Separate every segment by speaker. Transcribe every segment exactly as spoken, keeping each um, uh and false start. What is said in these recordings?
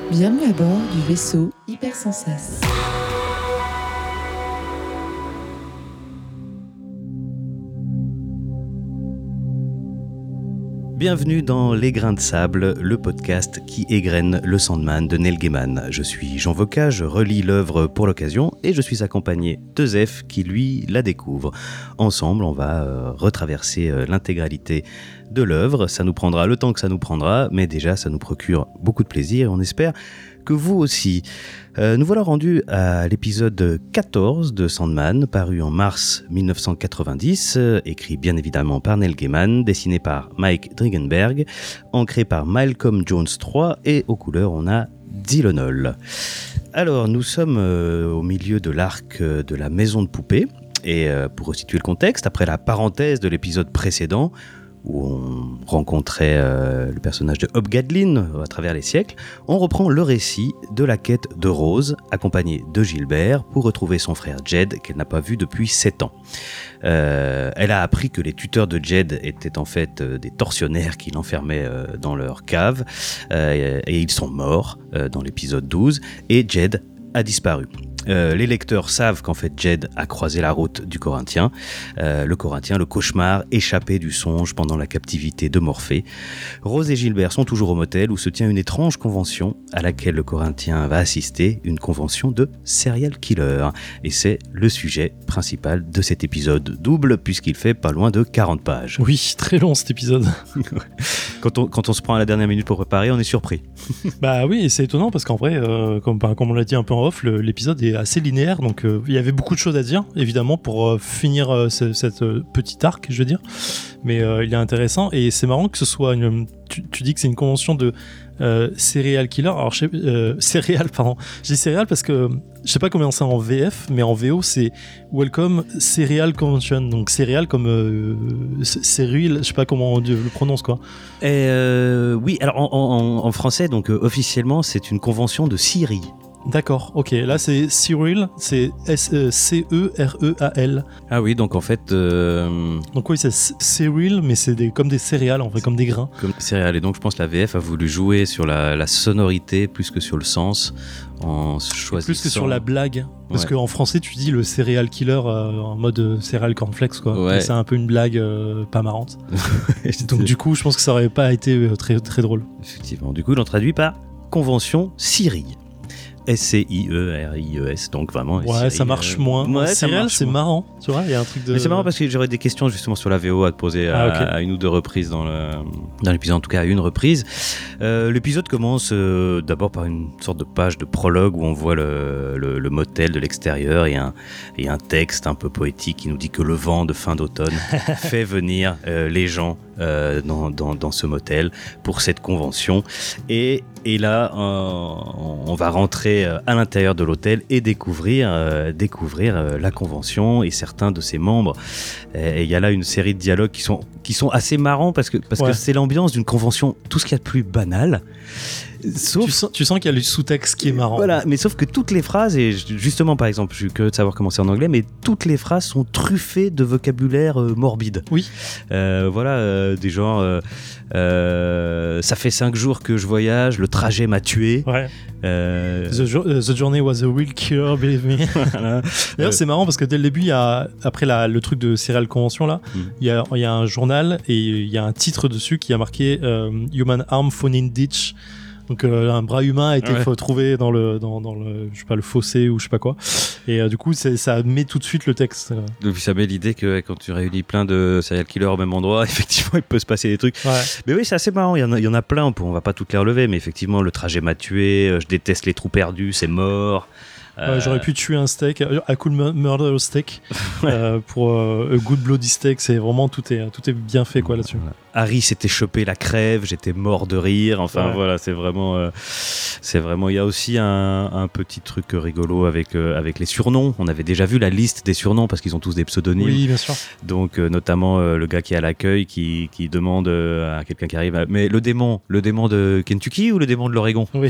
Speaker 1: Bienvenue à bord du vaisseau Hypersensas.
Speaker 2: Bienvenue dans Les Grains de Sable, le podcast qui égrène le Sandman de Neil Gaiman. Je suis Jean Voca, je relis l'œuvre pour l'occasion et je suis accompagné de Zef qui lui la découvre. Ensemble, on va euh, retraverser euh, l'intégralité de l'œuvre. Ça nous prendra le temps que ça nous prendra, mais déjà ça nous procure beaucoup de plaisir et on espère que vous aussi. Euh, nous voilà rendus à l'épisode quatorze de Sandman, paru en mars dix-neuf cent quatre-vingt-dix, euh, écrit bien évidemment par Neil Gaiman, dessiné par Mike Dringenberg, ancré par Malcolm Jones trois et aux couleurs on a Dylan Hall. Alors nous sommes euh, au milieu de l'arc euh, de la maison de poupée et euh, pour resituer le contexte, après la parenthèse de l'épisode précédent, où on rencontrait euh, le personnage de Hob Gadlin à travers les siècles, on reprend le récit de la quête de Rose, accompagnée de Gilbert, pour retrouver son frère Jed, qu'elle n'a pas vu depuis sept ans. Euh, elle a appris que les tuteurs de Jed étaient en fait euh, des tortionnaires qui l'enfermaient euh, dans leur cave, euh, et ils sont morts euh, dans l'épisode douze, et Jed a disparu. Euh, les lecteurs savent qu'en fait Jed a croisé la route du Corinthien, euh, le Corinthien, le cauchemar échappé du songe pendant la captivité de Morphée. Rose et Gilbert sont toujours au motel où se tient une étrange convention à laquelle le Corinthien va assister, une convention de serial killer. Et c'est le sujet principal de cet épisode double puisqu'il fait pas loin de quarante pages.
Speaker 3: Oui, très long cet épisode.
Speaker 2: quand, on, quand on se prend à la dernière minute pour préparer, on est surpris.
Speaker 3: Bah oui, et c'est étonnant parce qu'en vrai, euh, comme, comme on l'a dit un peu en off, le, l'épisode est assez linéaire, donc euh, il y avait beaucoup de choses à dire, évidemment, pour euh, finir euh, ce, cette euh, petite arc, je veux dire. Mais euh, il est intéressant et c'est marrant que ce soit une. Tu, tu dis que c'est une convention de euh, serial killer. Alors, je sais, euh, serial, pardon. Je dis serial parce que je sais pas comment c'est en V F, mais en V O c'est Welcome Serial Convention. Donc serial comme euh, céruile, je sais pas comment on le prononce quoi.
Speaker 2: Et euh, oui, alors en, en, en français, donc euh, officiellement, c'est une convention de Syrie.
Speaker 3: D'accord, ok. Là, c'est Cyril, c'est C E R E A L.
Speaker 2: Ah oui, donc en fait... Euh...
Speaker 3: Donc oui, c'est Cyril, mais c'est des, comme des céréales, en fait, comme des grains.
Speaker 2: Comme des céréales. Et donc, je pense que la V F a voulu jouer sur la, la sonorité plus que sur le sens, en choisissant...
Speaker 3: Plus que sur la blague. Parce ouais. qu'en français, tu dis le serial killer euh, en mode céréal cornflakes, quoi. Ouais. C'est un peu une blague euh, pas marrante. Donc du coup, je pense que ça aurait pas été très, très drôle.
Speaker 2: Effectivement. Du coup, ils l'ont traduit par Convention Syrie. S C I E R I E S, donc vraiment...
Speaker 3: Ouais,
Speaker 2: Syrie,
Speaker 3: ça marche
Speaker 2: euh...
Speaker 3: moins.
Speaker 2: Ouais,
Speaker 3: Serial, c'est
Speaker 2: moins.
Speaker 3: marrant, tu vois, il y a un truc de...
Speaker 2: Mais c'est marrant parce que j'aurais des questions justement sur la V O à te poser à, ah, okay. à une ou deux reprises dans, le, dans l'épisode, en tout cas à une reprise. Euh, l'épisode commence euh, d'abord par une sorte de page de prologue où on voit le, le, le motel de l'extérieur et un, et un texte un peu poétique qui nous dit que le vent de fin d'automne fait venir euh, les gens Euh, dans, dans, dans ce motel pour cette convention et, et là euh, on va rentrer à l'intérieur de l'hôtel et découvrir, euh, découvrir euh, la convention et certains de ses membres et il y a là une série de dialogues qui sont, qui sont assez marrants parce que, parce ouais. que c'est l'ambiance d'une convention, tout ce qu'il y a de plus banal. Sauf,
Speaker 3: tu sens, tu sens qu'il y a le sous-texte qui est marrant.
Speaker 2: Voilà, mais sauf que toutes les phrases, et justement par exemple, je suis curieux de savoir comment c'est en anglais, mais toutes les phrases sont truffées de vocabulaire euh, morbide.
Speaker 3: Oui.
Speaker 2: Euh, voilà, euh, des genres, euh, euh, ça fait cinq jours que je voyage, le trajet m'a tué.
Speaker 3: Ouais.
Speaker 2: Euh...
Speaker 3: The, the journey was a real killer, believe me. Voilà. D'ailleurs, euh... c'est marrant parce que dès le début, il y a, après la, le truc de Serial Convention, là, mm. il, y a, il y a un journal et il y a un titre dessus qui a marqué euh, Human Arm Found in Ditch. Donc euh, un bras humain a été ouais. trouvé dans le dans, dans le je sais pas le fossé ou je sais pas quoi et euh, du coup c'est, ça met tout de suite le texte.
Speaker 2: Et puis ça met l'idée que quand tu réunis plein de serial killers au même endroit, effectivement il peut se passer des trucs.
Speaker 3: Ouais.
Speaker 2: Mais oui, c'est assez marrant, il y en a, il y en a plein, on va pas toutes les relever, mais effectivement le trajet m'a tué, je déteste les trous perdus, c'est mort.
Speaker 3: Euh... Ouais, j'aurais pu tuer un steak, a cool murder steak euh, pour euh, a good bloody steak, c'est vraiment tout est tout est bien fait quoi là-dessus.
Speaker 2: Voilà. Harry s'était chopé la crève, j'étais mort de rire. Enfin ouais. voilà, c'est vraiment, euh, c'est vraiment. Il y a aussi un, un petit truc rigolo avec euh, avec les surnoms. On avait déjà vu la liste des surnoms parce qu'ils ont tous des pseudonymes.
Speaker 3: Oui, bien sûr.
Speaker 2: Donc euh, notamment euh, le gars qui est à l'accueil qui qui demande euh, à quelqu'un qui arrive. À... Mais le démon, le démon de Kentucky ou le démon de l'Oregon.
Speaker 3: Oui.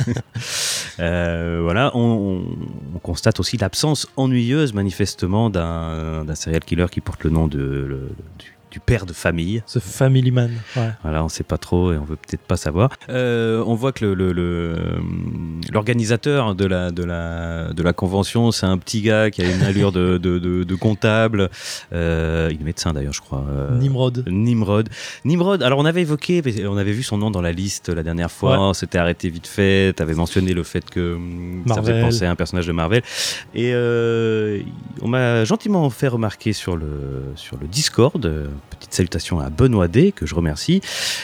Speaker 2: euh, voilà, on, on, on constate aussi l'absence ennuyeuse manifestement d'un d'un serial killer qui porte le nom de le, du du père de famille.
Speaker 3: Ce family man. Ouais.
Speaker 2: Voilà, on ne sait pas trop et on veut peut-être pas savoir. Euh, on voit que le, le, le, l'organisateur de la, de, la, de la convention, c'est un petit gars qui a une allure de, de, de, de comptable. Euh, il est médecin d'ailleurs, je crois. Euh,
Speaker 3: Nimrod.
Speaker 2: Nimrod. Nimrod. Alors on avait évoqué, on avait vu son nom dans la liste la dernière fois. Ouais. On s'était arrêté vite fait. Tu avais mentionné le fait que Marvel. Ça faisait penser à un personnage de Marvel. Et euh, on m'a gentiment fait remarquer sur le, sur le Discord, petite salutation à Benoît D, que je remercie,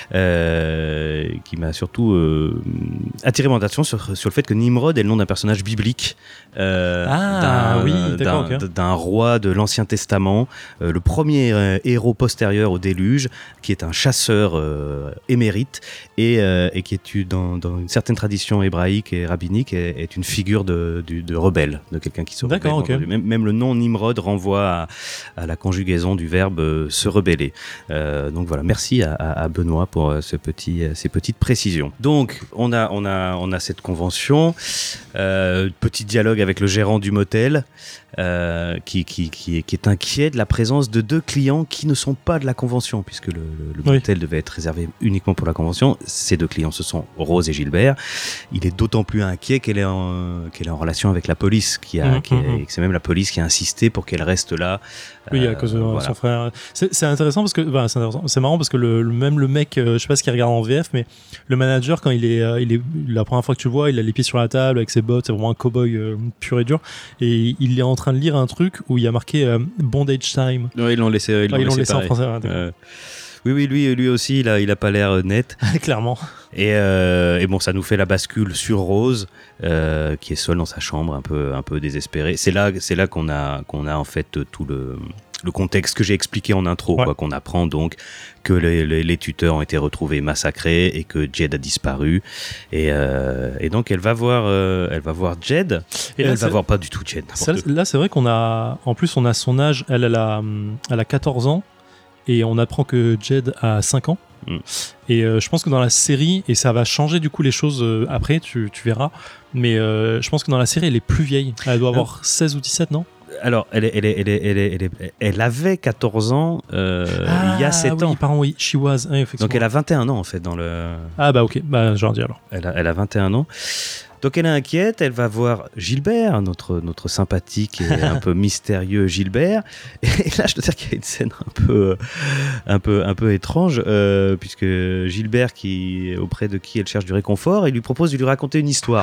Speaker 2: euh, qui m'a surtout euh, attiré mon attention sur, sur le fait que Nimrod est le nom d'un personnage biblique, euh,
Speaker 3: ah,
Speaker 2: d'un,
Speaker 3: oui,
Speaker 2: d'un,
Speaker 3: okay.
Speaker 2: d'un roi de l'Ancien Testament, euh, le premier euh, héros postérieur au déluge, qui est un chasseur euh, émérite et, euh, et qui est dans, dans une certaine tradition hébraïque et rabbinique est, est une figure de, de, de rebelle, de quelqu'un qui se rebelle.
Speaker 3: D'accord, okay.
Speaker 2: même, même le nom Nimrod renvoie à, à la conjugaison du verbe euh, se rebeller. Euh, donc voilà, merci à, à, à Benoît pour euh, ce petit, euh, ces petites précisions. Donc on a, on a, on a cette convention, euh, petit dialogue avec le gérant du motel euh, qui, qui, qui, est, qui est inquiet de la présence de deux clients qui ne sont pas de la convention, puisque le, le, le oui. motel devait être réservé uniquement pour la convention. Ces deux clients, ce sont Rose et Gilbert. Il est d'autant plus inquiet qu'elle est en, qu'elle est en relation avec la police, qui a, mmh, qui est, mmh. et que c'est même la police qui a insisté pour qu'elle reste là.
Speaker 3: Oui, à cause de voilà. son frère. C'est, c'est intéressant parce que, bah, c'est, intéressant. C'est marrant parce que le, le même le mec, euh, je sais pas ce qu'il regarde en V F, mais le manager, quand il est, euh, il est, la première fois que tu le vois, il a les pieds sur la table avec ses bottes, c'est vraiment un cow-boy euh, pur et dur, et il est en train de lire un truc où il y a marqué euh, Bondage Time.
Speaker 2: Oui, ils l'ont laissé, ils l'ont,
Speaker 3: ah, ils l'ont
Speaker 2: laissé,
Speaker 3: laissé en français. Ouais,
Speaker 2: euh, oui, oui, lui, lui aussi, il a, il a pas l'air net.
Speaker 3: Clairement.
Speaker 2: Et, euh, et bon, ça nous fait la bascule sur Rose, euh, qui est seule dans sa chambre, un peu, un peu désespérée. C'est là, c'est là qu'on a, qu'on a en fait tout le, le contexte que j'ai expliqué en intro, ouais. quoi, qu'on apprend donc que les, les, les tuteurs ont été retrouvés massacrés et que Jed a disparu. Et, euh, et donc elle va voir, euh, elle va voir Jed. Et là, elle va voir pas du tout Jed.
Speaker 3: Ça, là, c'est vrai qu'on a, en plus, on a son âge. Elle, elle a, elle a quatorze ans. Et on apprend que Jed a cinq ans. Mm. Et euh, je pense que dans la série, et ça va changer du coup les choses euh, après, tu, tu verras, mais euh, je pense que dans la série, elle est plus vieille. Elle doit avoir ah. seize ou dix-sept, non ?
Speaker 2: Alors, elle, est, elle, est, elle, est, elle, est, elle, est, elle avait quatorze ans euh, ah, il y a sept
Speaker 3: oui,
Speaker 2: ans.
Speaker 3: Pardon, oui, she was. Oui,
Speaker 2: donc elle a vingt et un ans en fait dans le...
Speaker 3: Ah bah ok, bah je leur dis alors.
Speaker 2: Elle a, elle a vingt et un ans. Donc elle est inquiète, elle va voir Gilbert, notre, notre sympathique et un peu mystérieux Gilbert. Et là, je dois dire qu'il y a une scène un peu, un peu, un peu étrange, euh, puisque Gilbert, qui, auprès de qui elle cherche du réconfort, il lui propose de lui raconter une histoire.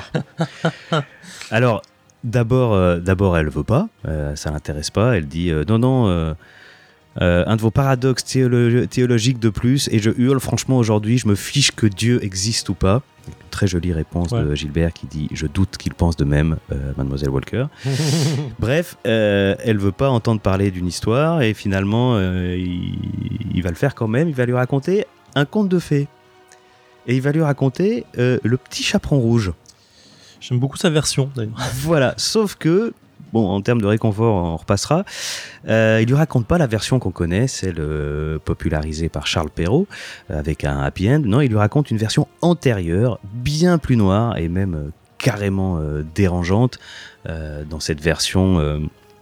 Speaker 2: Alors, d'abord, euh, d'abord elle ne veut pas, euh, ça ne l'intéresse pas. Elle dit euh, non, non... Euh, Euh, un de vos paradoxes théolo- théologiques de plus, et je hurle franchement aujourd'hui, je me fiche que Dieu existe ou pas. Une très jolie réponse ouais. de Gilbert qui dit je doute qu'il pense de même, euh, Mademoiselle Walker. Bref, euh, elle veut pas entendre parler d'une histoire et finalement euh, il, il va le faire quand même. Il va lui raconter un conte de fées et il va lui raconter euh, le petit chaperon rouge.
Speaker 3: J'aime beaucoup sa version d'ailleurs.
Speaker 2: Voilà, sauf que bon, en termes de réconfort, on repassera. Euh, il lui raconte pas la version qu'on connaît, celle euh, popularisée par Charles Perrault, euh, avec un happy end. Non, il lui raconte une version antérieure, bien plus noire et même euh, carrément euh, dérangeante. Euh, dans cette version, euh,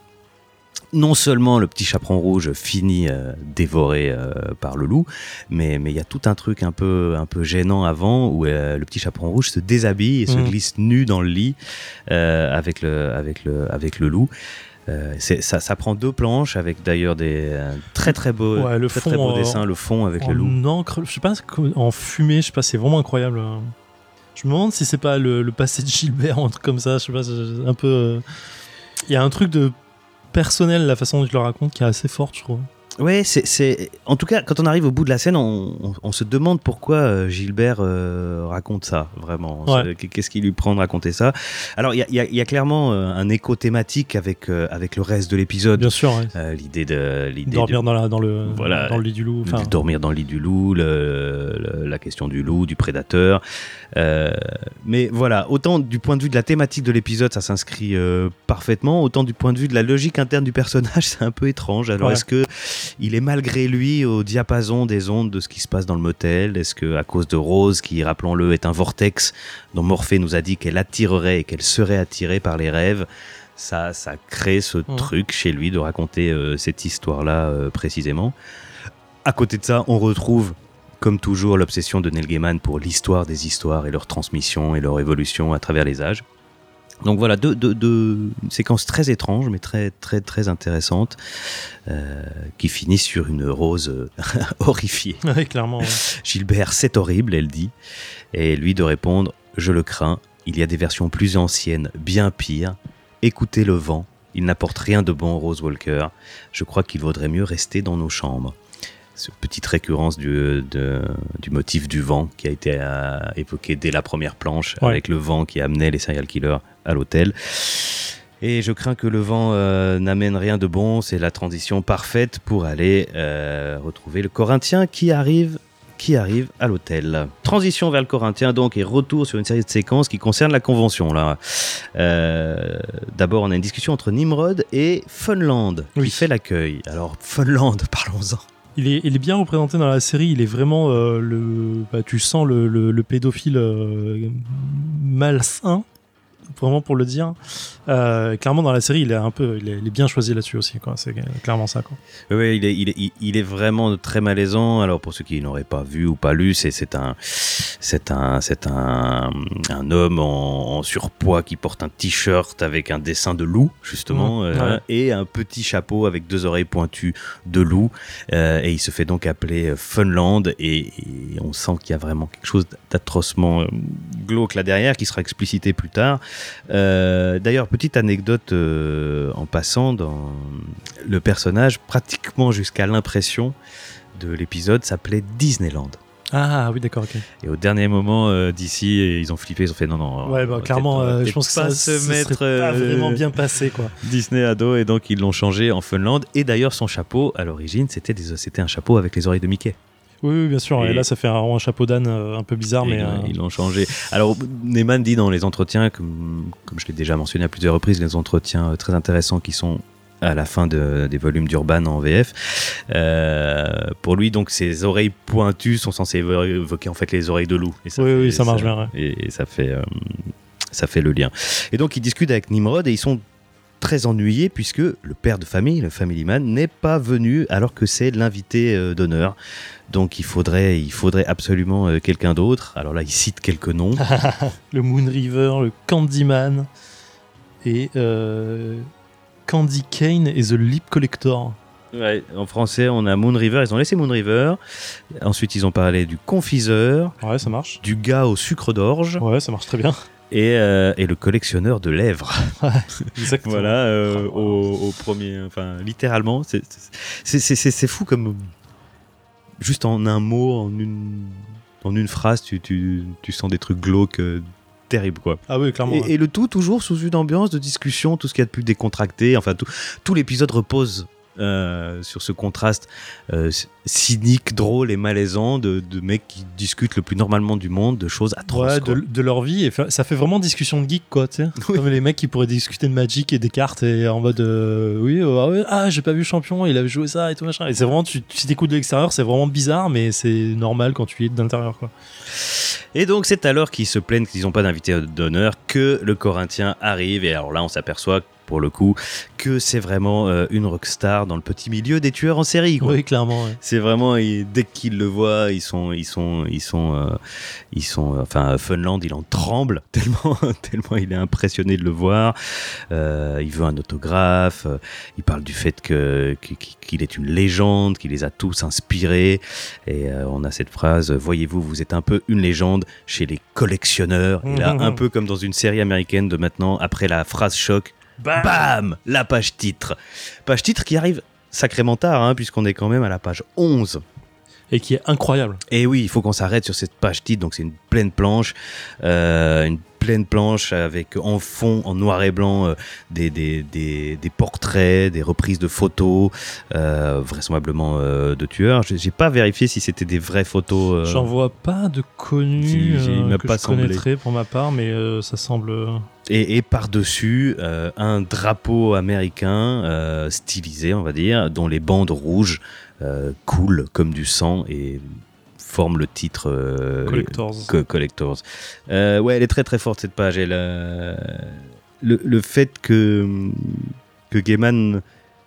Speaker 2: non seulement le petit chaperon rouge finit euh, dévoré euh, par le loup, mais mais il y a tout un truc un peu un peu gênant avant où euh, le petit chaperon rouge se déshabille et mmh. se glisse nu dans le lit euh, avec le avec le avec le loup. Euh, c'est, ça, ça prend deux planches avec d'ailleurs des euh, très très beaux,
Speaker 3: ouais, le
Speaker 2: très,
Speaker 3: fond,
Speaker 2: très beaux
Speaker 3: euh,
Speaker 2: dessins, le fond avec
Speaker 3: en
Speaker 2: le loup.
Speaker 3: En encre, je sais pas, en fumée, je sais pas, c'est vraiment incroyable. Je me demande si c'est pas le, le passé de Gilbert ou un truc comme ça. Je sais pas, c'est un peu. Il euh, y a un truc de personnel, la façon dont je le raconte, qui est assez forte, je trouve.
Speaker 2: Ouais, c'est, c'est... en tout cas, quand on arrive au bout de la scène, on, on, on se demande pourquoi euh, Gilbert euh, raconte ça, vraiment.
Speaker 3: Ouais.
Speaker 2: Qu'est-ce qui lui prend de raconter ça ? Alors, il y, y, y a clairement euh, un écho thématique avec, euh, avec le reste de l'épisode.
Speaker 3: Bien sûr, ouais.
Speaker 2: euh, L'idée de... L'idée
Speaker 3: dormir
Speaker 2: de,
Speaker 3: dans, la, dans, le,
Speaker 2: voilà,
Speaker 3: dans le lit du loup.
Speaker 2: De dormir dans le lit du loup, le, le, la question du loup, du prédateur. Euh, mais voilà, autant du point de vue de la thématique de l'épisode, ça s'inscrit euh, parfaitement, autant du point de vue de la logique interne du personnage, c'est un peu étrange. Alors, ouais. Est-ce que il est malgré lui au diapason des ondes de ce qui se passe dans le motel ? Est-ce que à cause de Rose, qui, rappelons-le, est un vortex dont Morphée nous a dit qu'elle attirerait et qu'elle serait attirée par les rêves, ça, ça crée ce mmh. truc chez lui de raconter euh, cette histoire-là euh, précisément ? à côté de ça, on retrouve, comme toujours, l'obsession de Neil Gaiman pour l'histoire des histoires et leur transmission et leur évolution à travers les âges. Donc voilà, deux, deux, deux séquences très étranges, mais très, très, très intéressantes, euh, qui finissent sur une Rose euh, horrifiée.
Speaker 3: Ouais, clairement. Ouais.
Speaker 2: Gilbert, c'est horrible, elle dit. Et lui de répondre, je le crains, il y a des versions plus anciennes, bien pires. Écoutez le vent, il n'apporte rien de bon, Rose Walker. Je crois qu'il vaudrait mieux rester dans nos chambres. Cette petite récurrence du, de, du motif du vent qui a été euh, évoqué dès la première planche, ouais. avec le vent qui amenait les serial killers à l'hôtel. Et je crains que le vent euh, n'amène rien de bon. C'est la transition parfaite pour aller euh, retrouver le Corinthien qui arrive, qui arrive à l'hôtel. Transition vers le Corinthien donc, et retour sur une série de séquences qui concernent la convention. Là. Euh, d'abord, on a une discussion entre Nimrod et Funland qui
Speaker 3: oui.
Speaker 2: fait l'accueil. Alors, Funland, parlons-en.
Speaker 3: Il est, il est bien représenté dans la série, il est vraiment euh, le, bah, tu sens le, le, le pédophile euh, malsain, vraiment pour le dire. Euh, clairement dans la série, il est un peu, il est, il est bien choisi là-dessus aussi, quoi. C'est clairement ça, quoi.
Speaker 2: Oui, il est, il est, il est vraiment très malaisant. Alors pour ceux qui n'auraient pas vu ou pas lu, c'est, c'est un, c'est un, c'est un, un homme en, en surpoids qui porte un t-shirt avec un dessin de loup justement, mmh, euh, ouais. et un petit chapeau avec deux oreilles pointues de loup. Euh, et il se fait donc appeler Funland et, et on sent qu'il y a vraiment quelque chose d'atrocement glauque là derrière qui sera explicité plus tard. Euh, d'ailleurs, petite anecdote euh, en passant, dans le personnage, pratiquement jusqu'à l'impression de l'épisode, s'appelait Disneyland.
Speaker 3: Ah oui, d'accord, ok.
Speaker 2: Et au dernier moment, euh, d'ici, ils ont flippé, ils ont fait non, non.
Speaker 3: Ouais, bah clairement, euh, je pense que ça se mettre pas euh, vraiment bien passé, quoi.
Speaker 2: Disney ado, et donc ils l'ont changé en Funland. Et d'ailleurs, son chapeau, à l'origine, c'était, des, c'était un chapeau avec les oreilles de Mickey.
Speaker 3: Oui, oui, bien sûr. Et, et là, ça fait un, un chapeau d'âne euh, un peu bizarre, mais...
Speaker 2: Ils,
Speaker 3: euh...
Speaker 2: ils l'ont changé. Alors, Neyman dit dans les entretiens, comme, comme je l'ai déjà mentionné à plusieurs reprises, les entretiens euh, très intéressants qui sont à la fin de, des volumes d'Urban en V F. Euh, pour lui, donc, ces oreilles pointues sont censées évoquer en fait les oreilles de loup. Et ça
Speaker 3: oui,
Speaker 2: fait,
Speaker 3: oui, ça marche
Speaker 2: ça,
Speaker 3: bien. Ouais.
Speaker 2: Et, et ça fait, euh, ça fait le lien. Et donc, ils discutent avec Nimrod et ils sont très ennuyés puisque le père de famille, le family man, n'est pas venu alors que c'est l'invité euh, d'honneur. Donc il faudrait, il faudrait absolument euh, quelqu'un d'autre. Alors là, il cite quelques noms.
Speaker 3: Le Moon River, le Candyman et euh, Candy Cane et The Lip Collector.
Speaker 2: Ouais, en français, on a Moon River. Ils ont laissé Moon River. Ensuite, ils ont parlé du confiseur.
Speaker 3: Ouais, ça marche.
Speaker 2: Du gars au sucre d'orge.
Speaker 3: Ouais, ça marche très bien.
Speaker 2: Et, euh, et le collectionneur de lèvres.
Speaker 3: Ouais, exactement.
Speaker 2: Voilà, euh, oh, au, au premier, enfin, littéralement, c'est, c'est, c'est, c'est, c'est fou comme juste en un mot, en une, en une phrase, tu, tu, tu sens des trucs glauques, euh, terribles, quoi.
Speaker 3: Ah oui, clairement.
Speaker 2: Et,
Speaker 3: ouais.
Speaker 2: et le tout toujours sous une ambiance de discussion, tout ce qu'il y a de plus décontracté. Enfin, tout, tout l'épisode repose Euh, sur ce contraste euh, cynique, drôle et malaisant de, de mecs qui discutent le plus normalement du monde de choses atroces.
Speaker 3: Ouais, de, de leur vie. Et ça fait vraiment discussion de geek, quoi, tu sais. Oui. Comme les mecs qui pourraient discuter de Magic et des cartes et en mode euh, oui, euh, ah, j'ai pas vu Champion, il avait joué ça et tout machin. Et c'est vraiment, tu, si t'écoutes de l'extérieur, c'est vraiment bizarre, mais c'est normal quand tu es de l'intérieur, quoi.
Speaker 2: Et donc, c'est alors qu'ils se plaignent qu'ils n'ont pas d'invité d'honneur que le Corinthien arrive. Et alors là, on s'aperçoit pour le coup, que c'est vraiment euh, une rockstar dans le petit milieu des tueurs en série, quoi.
Speaker 3: Oui, clairement. Ouais.
Speaker 2: C'est vraiment, il, dès qu'ils le voient, ils sont, ils sont, ils sont, euh, ils sont, euh, enfin, Funland, il en tremble tellement, tellement il est impressionné de le voir. Euh, il veut un autographe. Euh, il parle du fait que qu'il est une légende, qu'il les a tous inspirés. Et euh, on a cette phrase, voyez-vous, vous êtes un peu une légende chez les collectionneurs. Et là, un peu comme dans une série américaine de maintenant, après la phrase choc. Bam, Bam la page titre. Page titre qui arrive sacrément tard, hein, puisqu'on est quand même à la page onze.
Speaker 3: Et qui est incroyable.
Speaker 2: Et oui, il faut qu'on s'arrête sur cette page titre. Donc c'est une pleine planche, euh, une pleine planche avec en fond, en noir et blanc, euh, des, des, des, des portraits, des reprises de photos, euh, vraisemblablement euh, de tueurs. J'ai, j'ai pas vérifié si c'était des vraies photos. Euh...
Speaker 3: J'en vois pas de connus
Speaker 2: si,
Speaker 3: euh, que
Speaker 2: pas
Speaker 3: je
Speaker 2: semblé.
Speaker 3: connaîtrais pour ma part, mais euh, ça semble...
Speaker 2: Et, et par-dessus, euh, un drapeau américain euh, stylisé, on va dire, dont les bandes rouges euh, coulent comme du sang et forment le titre euh,
Speaker 3: Collectors.
Speaker 2: Co- Collectors. Euh, ouais, elle est très très forte cette page. Elle, euh, le, le fait que, que Gaiman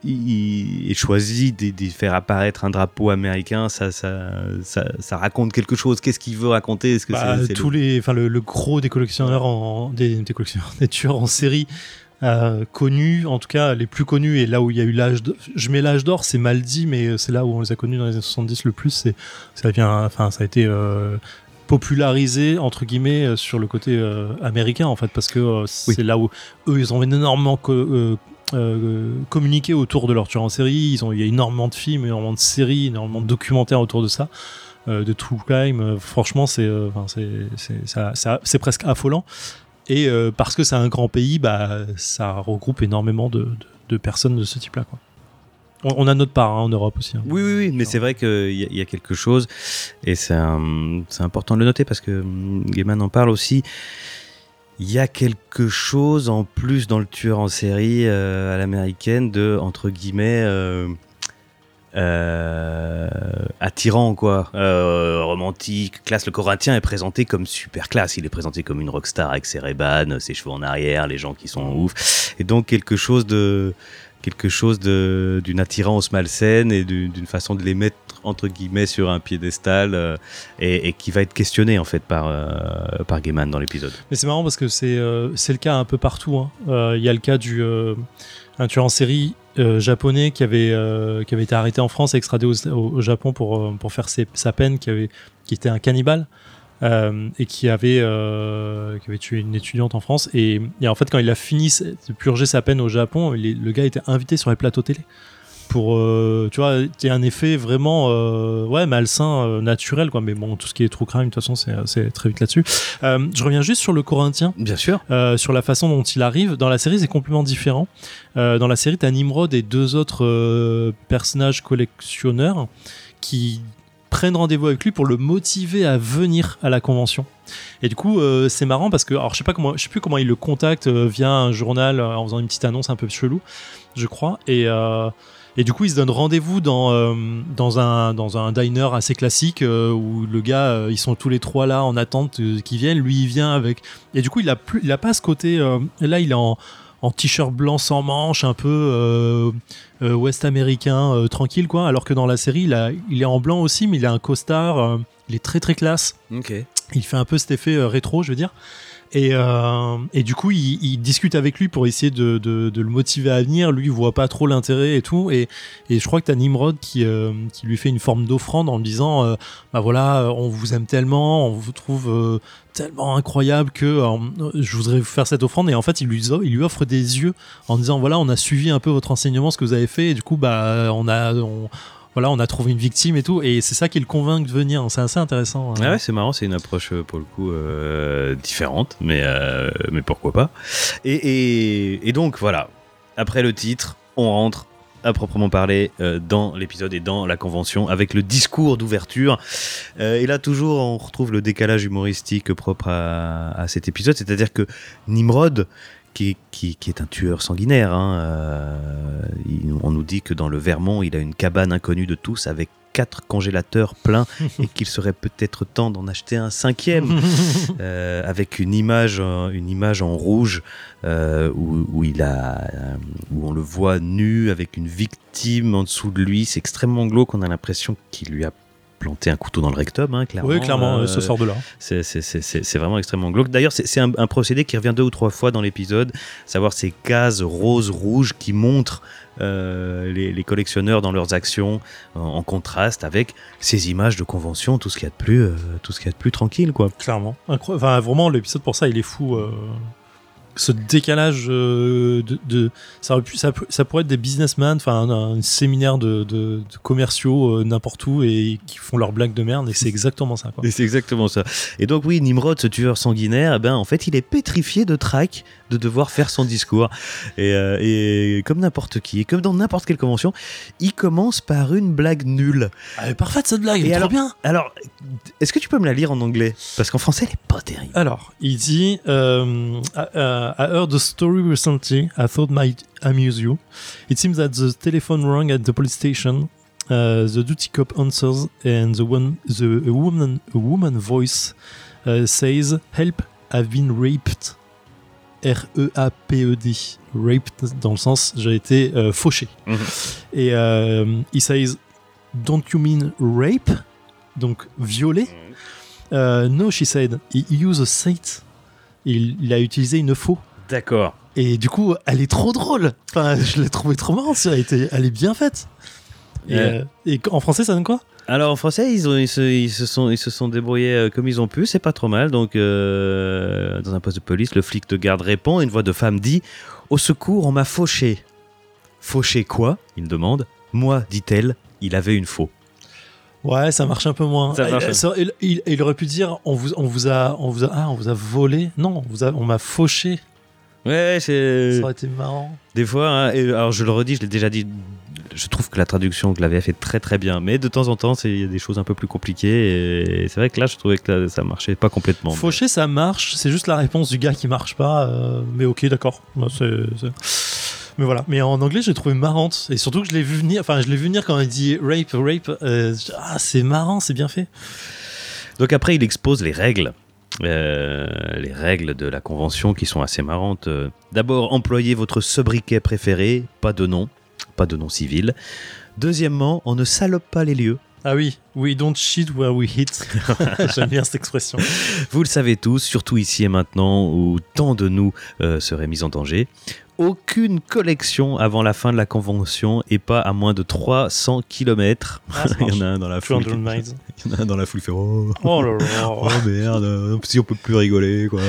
Speaker 2: il, il choisit de, de faire apparaître un drapeau américain, ça, ça, ça, ça raconte quelque chose. Qu'est-ce qu'il veut raconter? Est-ce que
Speaker 3: bah,
Speaker 2: c'est, c'est
Speaker 3: tous
Speaker 2: le...
Speaker 3: les, enfin le, le gros des collectionneurs, en, des, des collectionneurs, des tueurs en série euh, connus, en tout cas les plus connus, et là où il y a eu l'âge, de, je mets l'âge d'or, c'est mal dit, mais c'est là où on les a connus dans les années soixante-dix le plus. C'est, ça vient, enfin ça a été euh, popularisé entre guillemets sur le côté euh, américain en fait, parce que euh, c'est oui. là où eux ils ont énormément co- euh, Euh, communiquer autour de leur tueur en série. Ils ont, il y a énormément de films, énormément de séries, énormément de documentaires autour de ça, euh, de true crime. Euh, franchement, c'est, euh, c'est, c'est, ça, ça, c'est presque affolant. Et euh, parce que c'est un grand pays, bah, ça regroupe énormément de, de, de personnes de ce type-là, quoi. On, on a notre part hein, en Europe aussi. Hein.
Speaker 2: Oui, oui, oui, mais c'est vrai qu'il y, y a quelque chose, et c'est, un, c'est important de le noter parce que Gaiman en parle aussi. Il y a quelque chose en plus dans le tueur en série euh, à l'américaine de, entre guillemets, euh, euh, attirant, quoi. Euh, romantique, classe. Le Corinthien est présenté comme super classe. Il est présenté comme une rockstar avec ses Ray-Ban, ses cheveux en arrière, les gens qui sont ouf. Et donc quelque chose de... quelque chose de, d'une attirance malsaine et d'une, d'une façon de les mettre entre guillemets sur un piédestal euh, et, et qui va être questionné en fait par, euh, par Gaiman dans l'épisode. Mais
Speaker 3: c'est marrant parce que c'est, euh, c'est le cas un peu partout. Hein. Euh, y a le cas du euh, un tueur en série euh, japonais qui avait, euh, qui avait été arrêté en France et extradé au, au, au Japon pour, euh, pour faire ses, sa peine, qui, avait, qui était un cannibale. Euh, et qui avait, euh, qui avait tué une étudiante en France et, et en fait quand il a fini de purger sa peine au Japon, il est, le gars était invité sur les plateaux télé pour euh, tu vois, il y a un effet vraiment euh, ouais, malsain, euh, naturel quoi. Mais bon, tout ce qui est true crime de toute façon c'est, c'est très vite là-dessus. Euh, je reviens juste sur le Corinthien,
Speaker 2: bien sûr,
Speaker 3: euh, sur la façon dont il arrive. Dans la série c'est complètement différent. Euh, dans la série t'as Nimrod et deux autres euh, personnages collectionneurs qui prennent rendez-vous avec lui pour le motiver à venir à la convention. Et du coup, euh, c'est marrant parce que, alors je sais pas comment, je sais plus comment il le contacte euh, via un journal euh, en faisant une petite annonce un peu chelou, je crois. Et euh, et du coup, ils se donnent rendez-vous dans euh, dans un dans un diner assez classique euh, où le gars, euh, ils sont tous les trois là en attente euh, qu'ils viennent. Lui, il vient avec. Et du coup, il a plus, il a pas ce côté. Euh, là, il est en en t-shirt blanc sans manches, un peu euh, euh, ouest américain, euh, tranquille quoi. Alors que dans la série, il, a, il est en blanc aussi, mais il a un costard, euh, il est très très classe.
Speaker 2: Okay.
Speaker 3: Il fait un peu cet effet euh, rétro, je veux dire. Et, euh, et du coup, il, il discute avec lui pour essayer de, de, de le motiver à venir. Lui, il voit pas trop l'intérêt et tout. Et, et je crois que t'as Nimrod qui, euh, qui lui fait une forme d'offrande en lui disant euh, bah voilà, on vous aime tellement, on vous trouve euh, tellement incroyable que euh, je voudrais vous faire cette offrande. Et en fait, il lui, il lui offre des yeux en disant voilà, on a suivi un peu votre enseignement, ce que vous avez fait. Et du coup, bah, on a. On, Voilà, on a trouvé une victime et tout, et c'est ça qui le convainc de venir. C'est assez intéressant. Hein.
Speaker 2: Ah ouais, c'est marrant, c'est une approche pour le coup euh, différente, mais euh, mais pourquoi pas. Et, et et donc voilà, après le titre, on rentre à proprement parler euh, dans l'épisode et dans la convention avec le discours d'ouverture. Euh, et là toujours, on retrouve le décalage humoristique propre à, à cet épisode, c'est-à-dire que Nimrod. Qui, qui, qui est un tueur sanguinaire. Hein. Euh, il, on nous dit que dans le Vermont, il a une cabane inconnue de tous avec quatre congélateurs pleins et qu'il serait peut-être temps d'en acheter un cinquième. euh, avec une image, une image en rouge euh, où, où, il a, où on le voit nu avec une victime en dessous de lui. C'est extrêmement glauque. On a l'impression qu'il lui a planter un couteau dans le rectum, hein, clairement.
Speaker 3: Oui, clairement, euh, ça sort de là.
Speaker 2: C'est, c'est, c'est, c'est, c'est vraiment extrêmement glauque. D'ailleurs, c'est, c'est un, un procédé qui revient deux ou trois fois dans l'épisode, savoir ces cases roses-rouges qui montrent euh, les, les collectionneurs dans leurs actions en, en contraste avec ces images de convention, tout ce qu'il y a de plus, euh, tout ce qu'il y a de plus tranquille, quoi.
Speaker 3: Clairement. Incro- enfin, vraiment, l'épisode pour ça, il est fou. Euh... Ce décalage euh, de, de ça, aurait pu, ça, ça pourrait être des businessmen, enfin un, un séminaire de, de, de commerciaux euh, n'importe où et qui font leurs blagues de merde, et c'est exactement ça, quoi.
Speaker 2: Et c'est exactement ça. Et donc oui, Nimrod, ce tueur sanguinaire, eh ben en fait il est pétrifié de trac de devoir faire son discours. Et, euh, et comme n'importe qui, et comme dans n'importe quelle convention, il commence par une blague nulle.
Speaker 3: Ah, mais parfaite cette blague, elle est
Speaker 2: alors,
Speaker 3: trop bien.
Speaker 2: Alors, est-ce que tu peux me la lire en anglais ? Parce qu'en français, elle est pas terrible.
Speaker 3: Alors, il dit euh, uh, I heard a story recently I thought might amuse you. It seems that the telephone rang at the police station. Uh, the duty cop answers and the one the a woman a woman voice uh, says help, I've been raped. R E A P E D. Raped, dans le sens, j'ai été euh, fauché.
Speaker 2: Mhm.
Speaker 3: Et euh, he says, don't you mean rape? Donc, violer? Euh, no, she said, he used a site. Il, il a utilisé une faux.
Speaker 2: D'accord.
Speaker 3: Et du coup, elle est trop drôle. Enfin, je l'ai trouvée trop marrante. Elle, était, elle est bien faite. Et,
Speaker 2: Ouais.
Speaker 3: euh, et en français, ça donne quoi?
Speaker 2: Alors en français, ils, ont, ils, se, ils, se sont, ils se sont débrouillés euh, comme ils ont pu, c'est pas trop mal. Donc, euh, dans un poste de police, le flic de garde répond et une voix de femme dit « Au secours, on m'a fauché. »« Fauché quoi ?» il demande. « Moi, dit-elle, il avait une faux. »
Speaker 3: Ouais, ça marche un peu moins.
Speaker 2: Ça marche.
Speaker 3: Euh, ça- il, il- il aurait pu dire on vous, on vous a, on vous a, ah, on vous a volé. Non, on, vous a, on m'a fauché.
Speaker 2: Ouais, c'est...
Speaker 3: Ça aurait été marrant.
Speaker 2: Des fois, hein, et alors je le redis, je l'ai déjà dit, je trouve que la traduction que la V F est très très bien, mais de temps en temps, c'est- il y a des choses un peu plus compliquées, et c'est vrai que là, je trouvais que là, ça marchait pas complètement.
Speaker 3: Fauché, ça marche. C'est juste la réponse du gars qui marche pas. euh, mais ok, d'accord. Bah, c'est- c'est- Mais voilà. Mais en anglais, j'ai trouvé marrante. Et surtout que je l'ai vu venir. Enfin, je l'ai vu venir quand il dit rape, rape. euh, ah, c'est marrant, c'est bien fait.
Speaker 2: Donc après, il expose les règles. Euh, les règles de la convention qui sont assez marrantes. Euh, D'abord, employez votre sobriquet préféré, pas de nom, pas de nom civil. Deuxièmement, on ne salope pas les lieux.
Speaker 3: Ah oui, we don't shit where we hit. J'aime bien cette expression.
Speaker 2: Vous le savez tous, surtout ici et maintenant où tant de nous euh, seraient mis en danger. Aucune collection avant la fin de la convention et pas à moins de trois cents kilomètres.
Speaker 3: Ah, ça
Speaker 2: Il y
Speaker 3: marche.
Speaker 2: en a un dans la foule.
Speaker 3: deux cents miles.
Speaker 2: Il y en a un dans la foule qui fait oh,
Speaker 3: Oh là là.
Speaker 2: oh merde, euh, si on peut plus rigoler quoi.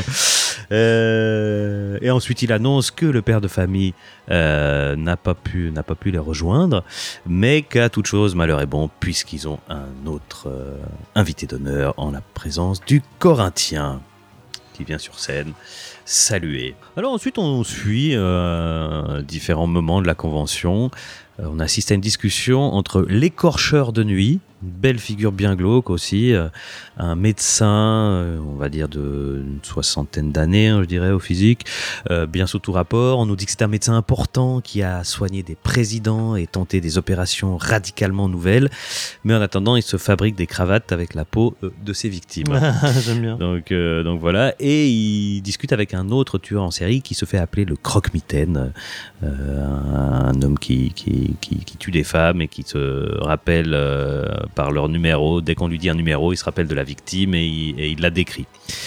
Speaker 2: Euh, et ensuite il annonce que le père de famille euh, n'a pas pu n'a pas pu les rejoindre, mais qu'à toute chose malheur est bon puisqu'ils ont un autre euh, invité d'honneur en la présence du Corinthien qui vient sur scène saluer. Alors ensuite on suit euh, différents moments de la convention. Euh, on assiste à une discussion entre l'écorcheur de nuit, une belle figure bien glauque aussi, euh, un médecin, euh, on va dire de une soixantaine d'années, hein, je dirais, au physique, euh, bien sous tout rapport. On nous dit que c'est un médecin important qui a soigné des présidents et tenté des opérations radicalement nouvelles, mais en attendant, il se fabrique des cravates avec la peau euh, de ses victimes.
Speaker 3: J'aime bien.
Speaker 2: Donc, euh, donc voilà, et il discute avec un autre tueur en série qui se fait appeler le croque-mitaine, euh, un, un homme qui, qui, qui, qui tue des femmes et qui se rappelle euh, par leur numéro, dès qu'on lui dit un numéro, il se rappelle de la victime et il, et il la décrit.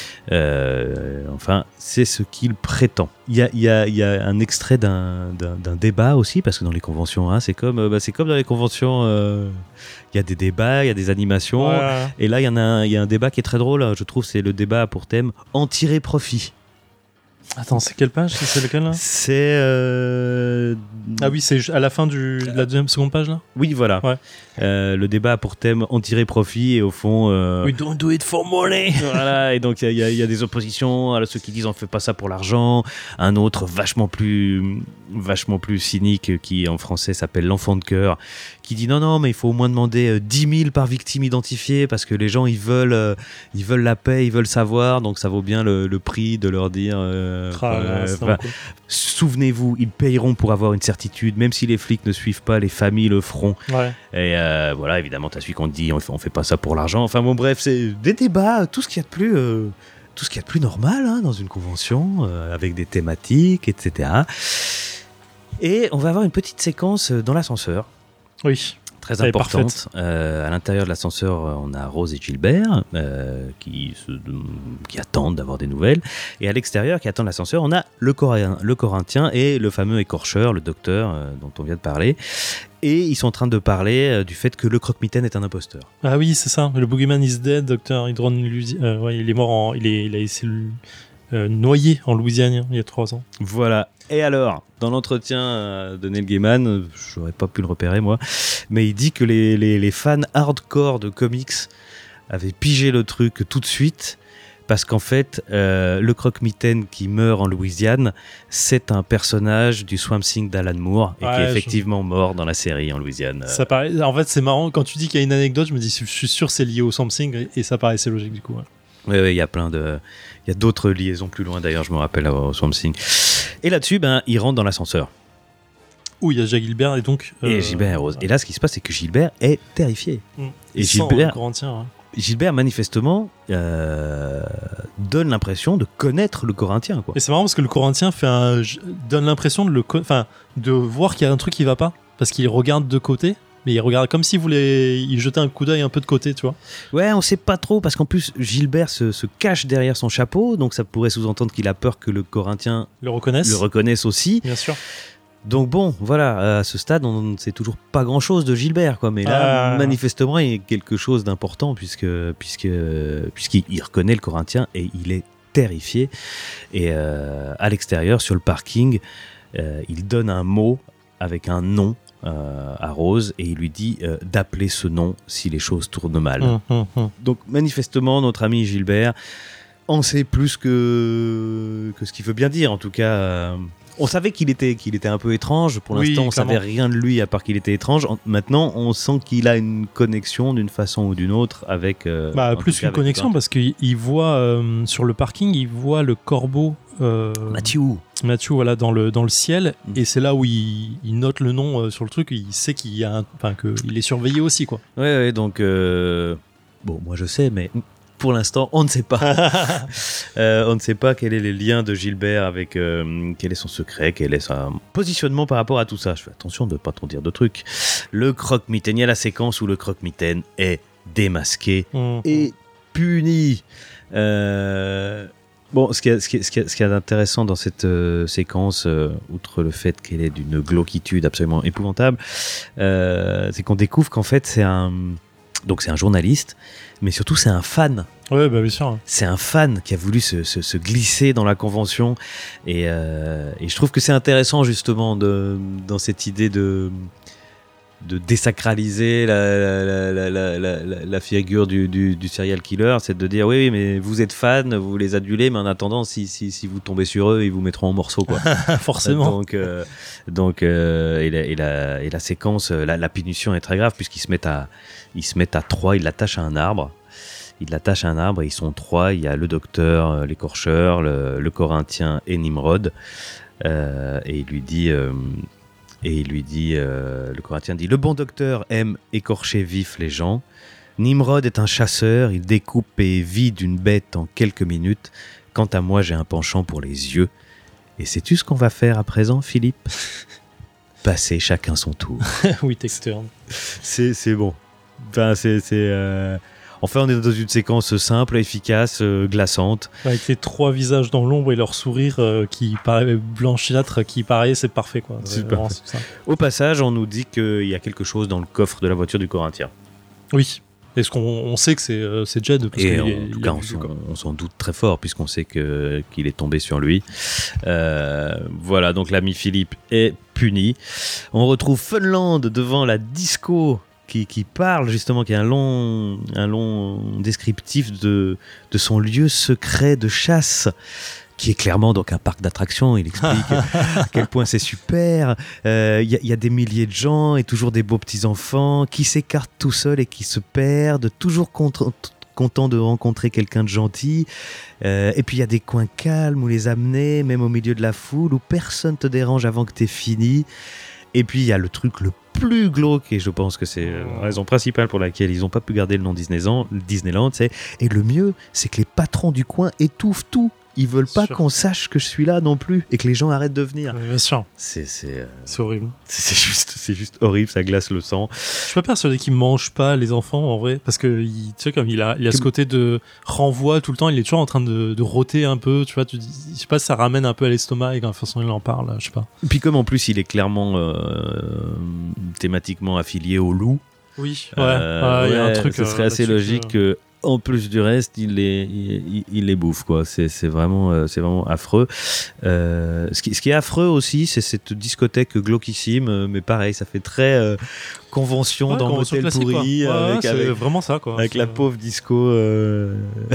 Speaker 2: Euh, enfin, c'est ce qu'il prétend. Il y a, il y a, il y a un extrait d'un, d'un, d'un débat aussi, parce que dans les conventions, hein, c'est comme, euh, bah, c'est comme dans les conventions, euh, il y a des débats, il y a des animations.
Speaker 3: Ouais.
Speaker 2: Et là, il y en a un, il y a un débat qui est très drôle, je trouve, c'est le débat pour thème en tirer profit.
Speaker 3: Attends, c'est quelle page? C'est lequel là?
Speaker 2: C'est... euh,
Speaker 3: Ah oui, c'est à la fin du, de la deuxième seconde page là.
Speaker 2: Oui, voilà.
Speaker 3: Ouais.
Speaker 2: Euh, le débat a pour thème en tirer profit et au fond... euh,
Speaker 3: We don't do it for money.
Speaker 2: Voilà, et donc il y, y, y a des oppositions à ceux qui disent on fait pas ça pour l'argent, un autre vachement plus vachement plus cynique qui en français s'appelle l'enfant de cœur, qui dit non non mais il faut au moins demander euh, dix mille par victime identifiée parce que les gens ils veulent euh, ils veulent la paix, ils veulent savoir, donc ça vaut bien le, le prix de leur dire euh,
Speaker 3: Ah,
Speaker 2: euh,
Speaker 3: c'est
Speaker 2: enfin,
Speaker 3: cool.
Speaker 2: souvenez-vous, ils payeront pour avoir une certitude, même si les flics ne suivent pas, les familles le feront.
Speaker 3: Ouais.
Speaker 2: Et euh, voilà, évidemment, t'as celui qu'on te dit, on fait, on fait pas ça pour l'argent. Enfin bon, bref, c'est des débats, tout ce qu'il y a de plus, euh, tout ce qu'il y a de plus normal hein, dans une convention, euh, avec des thématiques, et cetera. Et on va avoir une petite séquence dans l'ascenseur,
Speaker 3: Oui.
Speaker 2: très
Speaker 3: Elle est
Speaker 2: importante. Euh, à l'intérieur de l'ascenseur, on a Rose et Gilbert euh, qui, se, qui attendent d'avoir des nouvelles. Et à l'extérieur, qui attendent l'ascenseur, on a le, Coréen, le Corinthien et le fameux écorcheur, le docteur euh, dont on vient de parler. Et ils sont en train de parler euh, du fait que le croque-mitaine est un imposteur.
Speaker 3: Ah oui, c'est ça. Le Boogeyman is dead, docteur Hydron Lusi- euh, ouais, il est mort en, il est, il a été euh, noyé en Louisiane il y a trois ans.
Speaker 2: Voilà. Et alors, dans l'entretien euh, de Neil Gaiman, euh, j'aurais pas pu le repérer moi, mais il dit que les, les, les fans hardcore de comics avaient pigé le truc tout de suite, parce qu'en fait, euh, le croque-mitaine qui meurt en Louisiane, c'est un personnage du Swamp Thing d'Alan Moore, et
Speaker 3: Ouais,
Speaker 2: qui est
Speaker 3: je-
Speaker 2: effectivement mort dans la série en Louisiane. Euh,
Speaker 3: Ça paraît, en fait, c'est marrant. Quand tu dis qu'il y a une anecdote, je me dis, je suis sûr que c'est lié au Something et ça paraissait logique du coup. Ouais.
Speaker 2: Oui, oui, il y a plein de, il y a d'autres liaisons plus loin d'ailleurs, je me rappelle au Swamp Thing. Et là-dessus, ben, il rentre dans l'ascenseur.
Speaker 3: Où il y a Jacques Gilbert et donc.
Speaker 2: Et
Speaker 3: euh,
Speaker 2: Gilbert est Rose. Et là, ce qui se passe, c'est que Gilbert est terrifié.
Speaker 3: Mm.
Speaker 2: Et
Speaker 3: Il sent
Speaker 2: Gilbert,
Speaker 3: le Corinthien, ouais.
Speaker 2: Gilbert, manifestement, euh, donne l'impression de connaître le Corinthien, quoi.
Speaker 3: Et c'est marrant parce que le Corinthien fait un, donne l'impression de, le, enfin, de voir qu'il y a un truc qui va pas. Parce qu'il regarde de côté, mais il regarde comme s'il voulait il jetait un coup d'œil un peu de côté, tu vois.
Speaker 2: Ouais, on sait pas trop, parce qu'en plus, Gilbert se, se cache derrière son chapeau, donc ça pourrait sous-entendre qu'il a peur que le Corinthien
Speaker 3: le reconnaisse.
Speaker 2: le reconnaisse aussi.
Speaker 3: Bien sûr.
Speaker 2: Donc bon, voilà, à ce stade, on ne sait toujours pas grand-chose de Gilbert, quoi. Mais là,
Speaker 3: Ah.
Speaker 2: manifestement, il y a quelque chose d'important, puisque, puisque, puisqu'il il reconnaît le Corinthien et il est terrifié. Et euh, à l'extérieur, sur le parking, euh, il donne un mot avec un nom euh, à Rose et il lui dit euh, d'appeler ce nom si les choses tournent mal.
Speaker 3: Hum, hum, hum.
Speaker 2: Donc manifestement, notre ami Gilbert en sait plus que, que ce qu'il veut bien dire, en tout cas... Euh, on savait qu'il était, qu'il était un peu étrange. Pour
Speaker 3: Oui,
Speaker 2: l'instant, on
Speaker 3: clairement.
Speaker 2: savait rien de lui à part qu'il était étrange. En- Maintenant, on sent qu'il a une connexion d'une façon ou d'une autre avec. Euh,
Speaker 3: Bah,
Speaker 2: en
Speaker 3: plus
Speaker 2: tout cas
Speaker 3: qu'une
Speaker 2: avec
Speaker 3: connexion,
Speaker 2: Corinthien.
Speaker 3: parce qu'il il voit euh, sur le parking, il voit le corbeau. Euh,
Speaker 2: Mathieu.
Speaker 3: Mathieu, voilà, dans le, dans le ciel,
Speaker 2: Mm.
Speaker 3: et c'est là où il, il note le nom euh, sur le truc, il sait qu'il y a un, enfin, qu'il est surveillé aussi, quoi.
Speaker 2: Ouais, ouais, donc. euh, Bon, moi je sais, mais pour l'instant, on ne sait pas. Euh, on ne sait pas quel est le lien de Gilbert avec. euh, quel est son secret, quel est son positionnement par rapport à tout ça. Je fais attention de ne pas trop dire de trucs. Le croque-mitaine, il y a la séquence où le croque-mitaine est démasqué
Speaker 3: Hum,
Speaker 2: et puni. Euh, Bon, ce qui est, ce qui est, ce qui est, ce qui est intéressant dans cette euh, séquence, euh, outre le fait qu'elle est d'une glauquitude absolument épouvantable, euh, c'est qu'on découvre qu'en fait c'est un, donc c'est un journaliste, mais surtout c'est un fan.
Speaker 3: Ouais, bah bien sûr.
Speaker 2: C'est un fan qui a voulu se, se, se glisser dans la convention, et, euh, et je trouve que c'est intéressant justement de, dans cette idée de de désacraliser la, la, la, la, la, la, la figure du, du, du serial killer, c'est de dire oui, oui, mais vous êtes fan, vous les adulez, mais en attendant, si, si, si vous tombez sur eux, ils vous mettront en morceaux, quoi.
Speaker 3: Forcément.
Speaker 2: Donc, euh, donc euh, et, la, et, la, et la séquence, la, la punition est très grave puisqu'ils se mettent à, ils se mettent à trois, ils l'attachent à un arbre. Ils l'attachent à un arbre et ils sont trois. Il y a le docteur, l'écorcheur, le, le Corinthien et Nimrod. Euh, et il lui dit. Euh, Et il lui dit, euh, le Corinthien dit, le bon docteur aime écorcher vif les gens. Nimrod est un chasseur, il découpe et vide une bête en quelques minutes. Quant à moi, j'ai un penchant pour les yeux. Et sais-tu ce qu'on va faire à présent, Philippe ? Passer chacun son tour.
Speaker 3: Oui, Texturn.
Speaker 2: C'est, c'est bon. Enfin, c'est, c'est, euh... Enfin, on est dans une séquence simple, efficace, euh, glaçante.
Speaker 3: Avec les trois visages dans l'ombre et leur sourire euh, qui paraît blanchâtre, qui paraît, c'est parfait, quoi.
Speaker 2: C'est
Speaker 3: Vraiment,
Speaker 2: parfait.
Speaker 3: c'est ça.
Speaker 2: Au passage, on nous dit qu'il y a quelque chose dans le coffre de la voiture du Corinthien.
Speaker 3: Oui. Est-ce qu'on on sait que c'est, euh, c'est Jed parce
Speaker 2: Et
Speaker 3: qu'il
Speaker 2: en
Speaker 3: est-
Speaker 2: tout
Speaker 3: il
Speaker 2: cas,
Speaker 3: a
Speaker 2: on
Speaker 3: vu,
Speaker 2: s'en,
Speaker 3: quoi.
Speaker 2: on s'en doute très fort, puisqu'on sait que, qu'il est tombé sur lui. Euh, voilà, donc l'ami Philippe est puni. On retrouve Funland devant la disco qui, qui parle justement, qui a un long, un long descriptif de, de son lieu secret de chasse, qui est clairement donc un parc d'attractions. Il explique à quel point c'est super. Il euh, y, y a des milliers de gens et toujours des beaux petits-enfants qui s'écartent tout seuls et qui se perdent, toujours contre, content de rencontrer quelqu'un de gentil. Euh, et puis il y a des coins calmes où les amener, même au milieu de la foule, où personne te dérange avant que t'aies fini. Et puis il y a le truc le plus glauque, et je pense que c'est la raison principale pour laquelle ils n'ont pas pu garder le nom Disneyland, Disneyland c'est, et le mieux, c'est que les patrons du coin étouffent tout. Ils veulent pas
Speaker 3: Sûr.
Speaker 2: qu'on sache que je suis là non plus, et que les gens arrêtent de venir.
Speaker 3: Ouais, bien sûr.
Speaker 2: C'est, c'est, euh,
Speaker 3: C'est horrible.
Speaker 2: c'est, c'est juste, c'est juste horrible, ça glace le sang.
Speaker 3: Je suis pas persuadé qu'il mange pas les enfants en vrai, parce que il- tu sais comme il a, il a ce
Speaker 2: Comme-
Speaker 3: côté de renvoi tout le temps, il est toujours en train de, de rôter un peu, tu vois, tu dis, je sais pas, ça ramène un peu à l'estomac et quand de toute façon il en parle, je sais pas.
Speaker 2: Et puis comme en plus il est clairement euh, thématiquement affilié au loup,
Speaker 3: Oui, ouais,
Speaker 2: euh,
Speaker 3: ouais, il y a un
Speaker 2: ouais,
Speaker 3: truc.
Speaker 2: ce serait
Speaker 3: euh,
Speaker 2: assez
Speaker 3: là-dessus
Speaker 2: logique que en plus du reste, il les, il, il les bouffe, quoi. C'est, c'est vraiment, euh, c'est vraiment affreux. Euh, ce, qui, ce qui est affreux aussi, c'est cette discothèque glauquissime, euh, mais pareil, ça fait très euh, convention
Speaker 3: Ouais,
Speaker 2: dans
Speaker 3: convention
Speaker 2: Motel
Speaker 3: classique,
Speaker 2: pourri,
Speaker 3: quoi. Ouais,
Speaker 2: avec,
Speaker 3: c'est
Speaker 2: avec,
Speaker 3: vraiment ça, quoi.
Speaker 2: avec
Speaker 3: C'est-
Speaker 2: la pauvre disco, euh,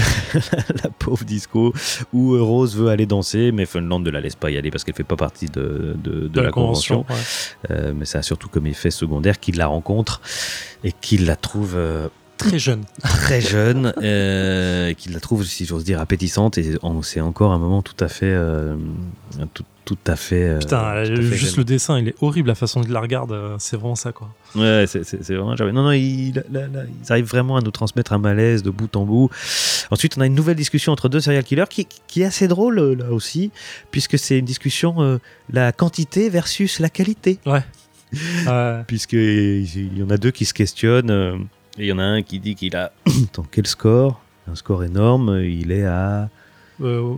Speaker 2: la pauvre disco, où euh, Rose veut aller danser, mais Funland ne la laisse pas y aller parce qu'elle fait pas partie de, de, de,
Speaker 3: de
Speaker 2: la, convention.
Speaker 3: ouais.
Speaker 2: Euh, mais ça a surtout comme effet secondaire qu'il la rencontre et qu'il la trouve euh,
Speaker 3: Très jeune.
Speaker 2: très jeune, euh, et qu'il la trouve, si j'ose dire, appétissante. Et on, c'est encore un moment tout à fait, euh, tout, tout à fait. Euh,
Speaker 3: Putain,
Speaker 2: tout à fait
Speaker 3: juste
Speaker 2: jeune.
Speaker 3: le dessin, il est horrible, la façon dont il la regarde, euh, c'est vraiment ça, quoi.
Speaker 2: Ouais, c'est, c'est, c'est vraiment jamais. Non, non, il, là, là, ils arrivent vraiment à nous transmettre un malaise de bout en bout. Ensuite, on a une nouvelle discussion entre deux serial killers qui, qui est assez drôle euh, là aussi, puisque c'est une discussion euh, la quantité versus la qualité.
Speaker 3: Ouais. Ouais.
Speaker 2: Puisqu'il y en a deux qui se questionnent. Euh, et il y en a un qui dit qu'il a. Attends, quel score ? Un score énorme. Il est à.
Speaker 3: Euh,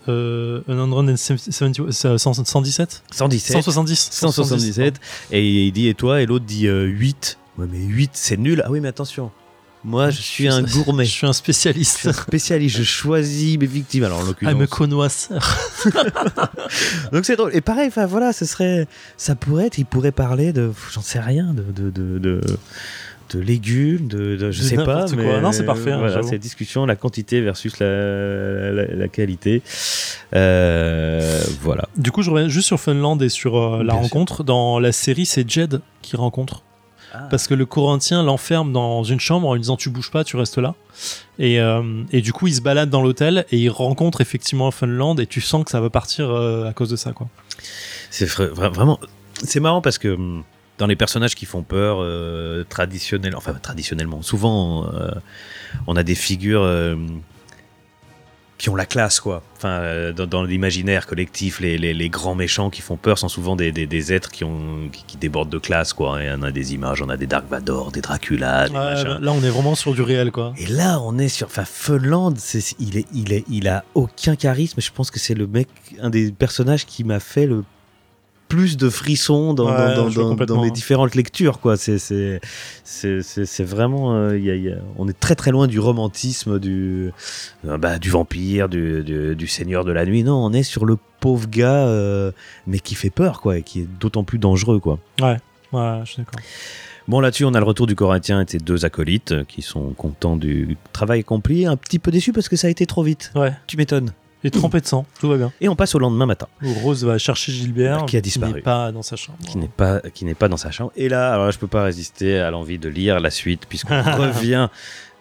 Speaker 3: cent dix-sept
Speaker 2: cent dix-sept.
Speaker 3: cent soixante-dix
Speaker 2: cent soixante-dix-sept. Et il dit, et toi ? Et l'autre dit euh, huit. Ouais, mais huit, c'est nul. Ah oui, mais attention. Moi, je suis un gourmet.
Speaker 3: Je suis un spécialiste.
Speaker 2: Je suis un spécialiste. Je choisis mes victimes. Alors, en l'occurrence.
Speaker 3: I'm a connoisseur.
Speaker 2: Donc, c'est drôle. Et pareil, enfin, voilà, ce serait. Ça pourrait être. Il pourrait parler de. J'en sais rien. De. de, de, de... de légumes, de, de je
Speaker 3: De
Speaker 2: sais pas,
Speaker 3: n'importe
Speaker 2: mais
Speaker 3: quoi. Non, c'est parfait, hein,
Speaker 2: voilà,
Speaker 3: j'avoue.
Speaker 2: cette discussion, la quantité versus la, la, la qualité. Euh, voilà.
Speaker 3: Du coup, je reviens juste sur Funland et sur euh, la
Speaker 2: Bien
Speaker 3: rencontre. Sûr. Dans la série, c'est Jed qui rencontre.
Speaker 2: Ah.
Speaker 3: Parce que le Corinthien l'enferme dans une chambre en lui disant tu bouges pas, tu restes là. Et, euh, et du coup, il se balade dans l'hôtel et il rencontre effectivement Funland et tu sens que ça va partir euh, à cause de ça, quoi.
Speaker 2: C'est vra- vraiment. C'est marrant parce que dans les personnages qui font peur, euh, traditionnels, enfin traditionnellement, souvent euh, on a des figures euh, qui ont la classe, quoi. Enfin, euh, dans, dans l'imaginaire collectif, les, les, les grands méchants qui font peur sont souvent des, des, des êtres qui, ont, qui, qui débordent de classe, quoi. Et on a des images, on a des Dark Vador, des Dracula, des
Speaker 3: Ouais,
Speaker 2: machins.
Speaker 3: là, on est vraiment sur du réel, quoi.
Speaker 2: Et là, on est sur. Enfin, Funland, c'est, il, est, il, est, il a aucun charisme. Je pense que c'est le mec, un des personnages qui m'a fait le plus de frissons dans,
Speaker 3: Ouais,
Speaker 2: dans,
Speaker 3: je vois
Speaker 2: dans, dans mes différentes lectures, quoi. C'est, c'est, c'est, c'est, c'est vraiment. Euh, y a, y a, on est très très loin du romantisme, du, euh, bah, du vampire, du, du, du seigneur de la nuit. Non, on est sur le pauvre gars, euh, mais qui fait peur, quoi, et qui est d'autant plus dangereux, quoi.
Speaker 3: Ouais, ouais, je suis d'accord.
Speaker 2: Bon, là-dessus, on a le retour du Corinthien et de ses deux acolytes qui sont contents du travail accompli, un petit peu déçus parce que ça a été trop vite.
Speaker 3: Ouais.
Speaker 2: Tu m'étonnes.
Speaker 3: Et trempé de sang, tout va bien.
Speaker 2: Et on passe au lendemain matin.
Speaker 3: Où Rose va chercher Gilbert,
Speaker 2: Qui a disparu.
Speaker 3: Qui n'est pas dans sa chambre.
Speaker 2: Qui n'est pas, qui n'est pas dans sa chambre. Et là, alors là, je peux pas résister à l'envie de lire la suite puisqu'on revient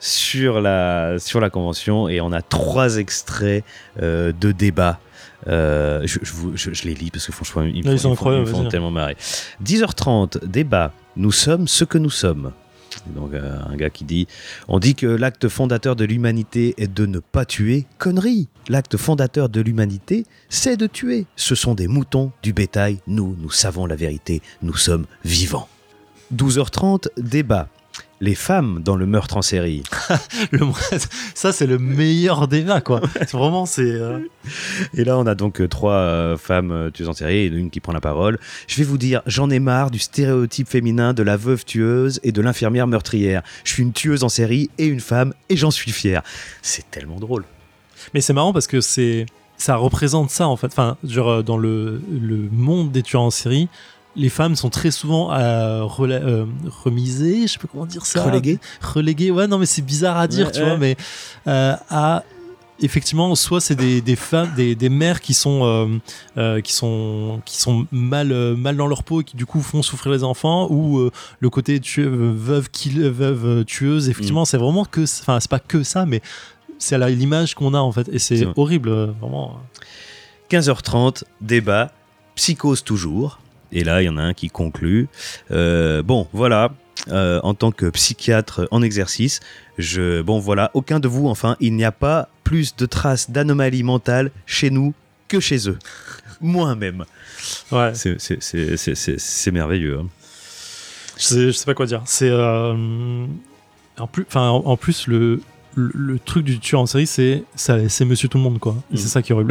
Speaker 2: sur la, sur la convention et on a trois extraits euh, de débat. Euh, je, je, vous- je- je les lis parce que franchement, ils me
Speaker 3: Là, ils
Speaker 2: font,
Speaker 3: sont
Speaker 2: ils font- ils me
Speaker 3: incroyables,
Speaker 2: font
Speaker 3: vas-y.
Speaker 2: tellement marrer. dix heures trente, débat. Nous sommes ce que nous sommes. Donc euh, un gars qui dit on dit que l'acte fondateur de l'humanité est de ne pas tuer. Connerie. L'acte fondateur de l'humanité, c'est de tuer. Ce sont des moutons, du bétail. Nous, nous savons la vérité. Nous sommes vivants. douze heures trente, débat. Les femmes dans le meurtre en série.
Speaker 3: Le, ça, c'est le meilleur débat, quoi. C'est vraiment, c'est. euh,
Speaker 2: Et là, on a donc euh, trois euh, femmes euh, tueuses en série et une qui prend la parole. Je vais vous dire, j'en ai marre du stéréotype féminin de la veuve tueuse et de l'infirmière meurtrière. Je suis une tueuse en série et une femme et j'en suis fier. C'est tellement drôle.
Speaker 3: Mais c'est marrant parce que c'est. Ça représente ça, en fait. Enfin, genre, euh, dans le, le monde des tueurs en série, les femmes sont très souvent euh, rela- euh, remisées, je sais pas comment dire ça.
Speaker 2: Reléguées.
Speaker 3: Reléguées, ouais, non, mais c'est bizarre à dire,
Speaker 2: Ouais,
Speaker 3: tu
Speaker 2: ouais.
Speaker 3: vois, mais euh, à. Effectivement, soit c'est des, des femmes, des, des mères qui sont, euh, euh, qui sont, qui sont mal, euh, mal dans leur peau et qui du coup font souffrir les enfants, ou euh, le côté tue- veuve, kill- veuve euh, tueuse. Effectivement,
Speaker 2: Mm.
Speaker 3: c'est vraiment que, enfin, c'est pas que ça, mais c'est à la- l'image qu'on a en fait, et c'est
Speaker 2: C'est vrai.
Speaker 3: horrible, euh, vraiment.
Speaker 2: quinze heures trente, débat, psychose toujours. Et là, il y en a un qui conclut. Euh, bon, voilà, euh, en tant que psychiatre en exercice, je, bon, voilà, aucun de vous, enfin, il n'y a pas plus de traces d'anomalies mentales chez nous que chez eux. Moins même.
Speaker 3: Ouais.
Speaker 2: C'est, c'est, c'est, c'est, c'est, c'est merveilleux. Hein.
Speaker 3: Je sais, je sais pas quoi dire. C'est euh, en plus, enfin en, en plus le, le le truc du tueur en série, c'est ça, c'est Monsieur Tout le Monde, quoi. Et
Speaker 2: Mm.
Speaker 3: c'est ça qui est horrible.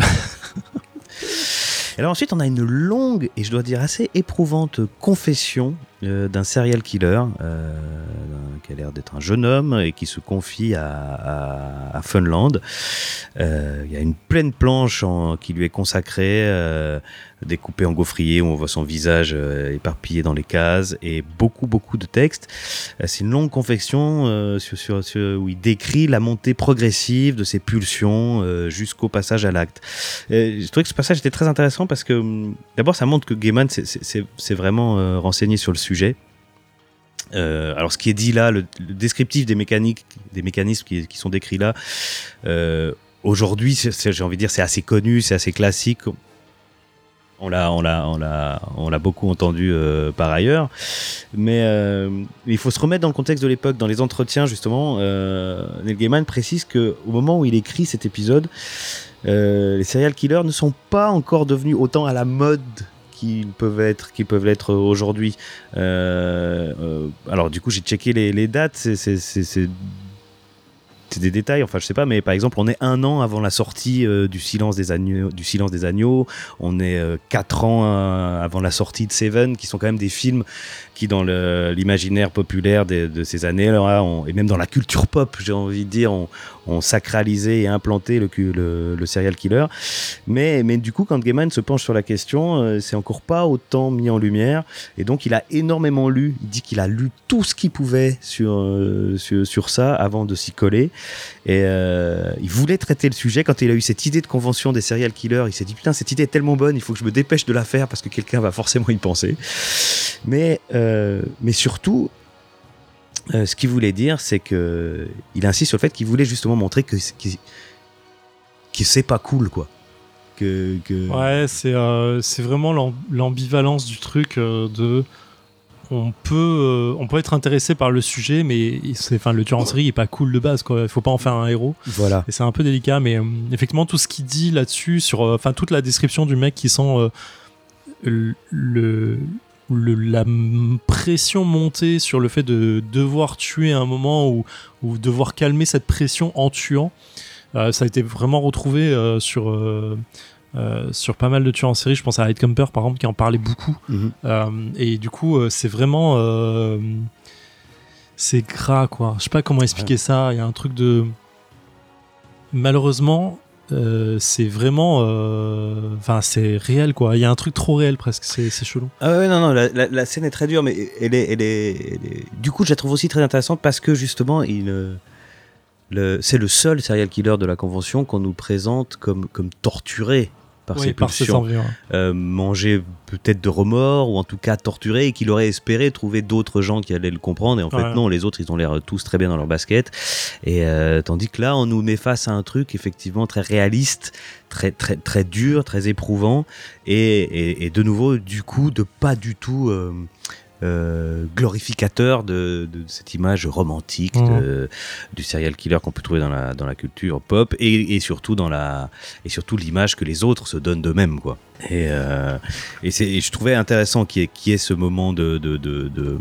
Speaker 2: Et alors ensuite, on a une longue et je dois dire assez éprouvante confession euh, d'un serial killer euh, qui a l'air d'être un jeune homme et qui se confie à, à, à Funland. Euh, Il y a une pleine planche en- qui lui est consacrée, euh, découpée en gaufrier où on voit son visage euh, éparpillé dans les cases et beaucoup beaucoup de textes. Euh, C'est une longue confession euh, sur, sur, sur- où il décrit la montée progressive de ses pulsions euh, jusqu'au passage à l'acte. Et je trouvais que ce passage était très intéressant parce que hum, d'abord ça montre que Gaiman s'est- s'est s'est- s'est vraiment euh, renseigné sur le sujet Euh, alors ce qui est dit là, le, le descriptif des mécaniques, des mécanismes qui, qui sont décrits là, euh, aujourd'hui, c'est, c'est, j'ai envie de dire, c'est assez connu, c'est assez classique. On l'a, on l'a, on l'a, on l'a beaucoup entendu euh, par ailleurs, mais euh, il faut se remettre dans le contexte de l'époque. Dans les entretiens, justement, euh, Neil Gaiman précise que au moment où il écrit cet épisode, euh, les serial killers ne sont pas encore devenus autant à la mode qu'ils peuvent être, qu'ils peuvent l'être aujourd'hui. Euh, euh, alors du coup, j'ai checké les, les dates. C'est, c'est, c'est, c'est C'est des détails, enfin je sais pas, mais par exemple on est un an avant la sortie euh, du Silence des agneaux, du Silence des agneaux, on est euh, quatre ans euh, avant la sortie de Seven, qui sont quand même des films qui dans le, l'imaginaire populaire de, de ces années-là, on, et même dans la culture pop, j'ai envie de dire, on, on sacralisé et implanté le, le, le serial killer. Mais, mais du coup, quand Gaiman se penche sur la question, euh, c'est encore pas autant mis en lumière, et donc il a énormément lu. Il dit qu'il a lu tout ce qu'il pouvait sur euh, sur, sur ça avant de s'y coller. Et euh, il voulait traiter le sujet. Quand il a eu cette idée de convention des serial killers, il s'est dit putain, cette idée est tellement bonne, il faut que je me dépêche de la faire parce que quelqu'un va forcément y penser. Mais, euh, mais surtout, euh, ce qu'il voulait dire, c'est que il insiste sur le fait qu'il voulait justement montrer que, que, que c'est pas cool, quoi. Que, que...
Speaker 3: Ouais, c'est, euh, c'est vraiment l'amb- l'ambivalence du truc euh, de. On peut, euh, on peut être intéressé par le sujet, mais c'est, enfin, le tueur en série est pas cool de base, quoi. Il faut pas en faire un héros.
Speaker 2: Voilà.
Speaker 3: Et c'est un peu délicat, mais euh, effectivement, tout ce qu'il dit là-dessus, sur, enfin, euh, toute la description du mec qui sent euh, le, le, le, la m- pression monter sur le fait de devoir tuer à un moment ou, ou devoir calmer cette pression en tuant, euh, ça a été vraiment retrouvé euh, sur. Euh, Euh, sur pas mal de tueurs en série. Je pense à Heidkamper par exemple qui en parlait beaucoup. Mm-hmm. Euh, et du coup euh, c'est vraiment euh, c'est gras, quoi. Je sais pas comment expliquer ouais. ça. Il y a un truc de malheureusement euh, c'est vraiment enfin euh, c'est réel, quoi. Il y a un truc trop réel presque. C'est, c'est chelou.
Speaker 2: Ah ouais, non non la, la, la scène est très dure, mais elle est, elle est, elle est... du coup je la trouve aussi très intéressante parce que justement il le, c'est le seul serial killer de la convention qu'on nous présente comme, comme torturé par
Speaker 3: oui,
Speaker 2: ses
Speaker 3: par
Speaker 2: pulsions,
Speaker 3: ses envies, ouais.
Speaker 2: euh, manger peut-être de remords ou en tout cas torturé, et qu'il aurait espéré trouver d'autres gens qui allaient le comprendre, et en fait ouais. non, les autres ils ont l'air tous très bien dans leur basket, et euh, tandis que là on nous met face à un truc effectivement très réaliste, très très très dur, très éprouvant, et, et, et de nouveau du coup de pas du tout euh, Euh, glorificateur de, de cette image romantique mmh. de, du serial killer qu'on peut trouver dans la, dans la culture pop, et, et, surtout dans la, et surtout l'image que les autres se donnent d'eux-mêmes, quoi. Et, euh, et, c'est, et je trouvais intéressant qu'il y ait, qu'il y ait ce moment de, de, de, de...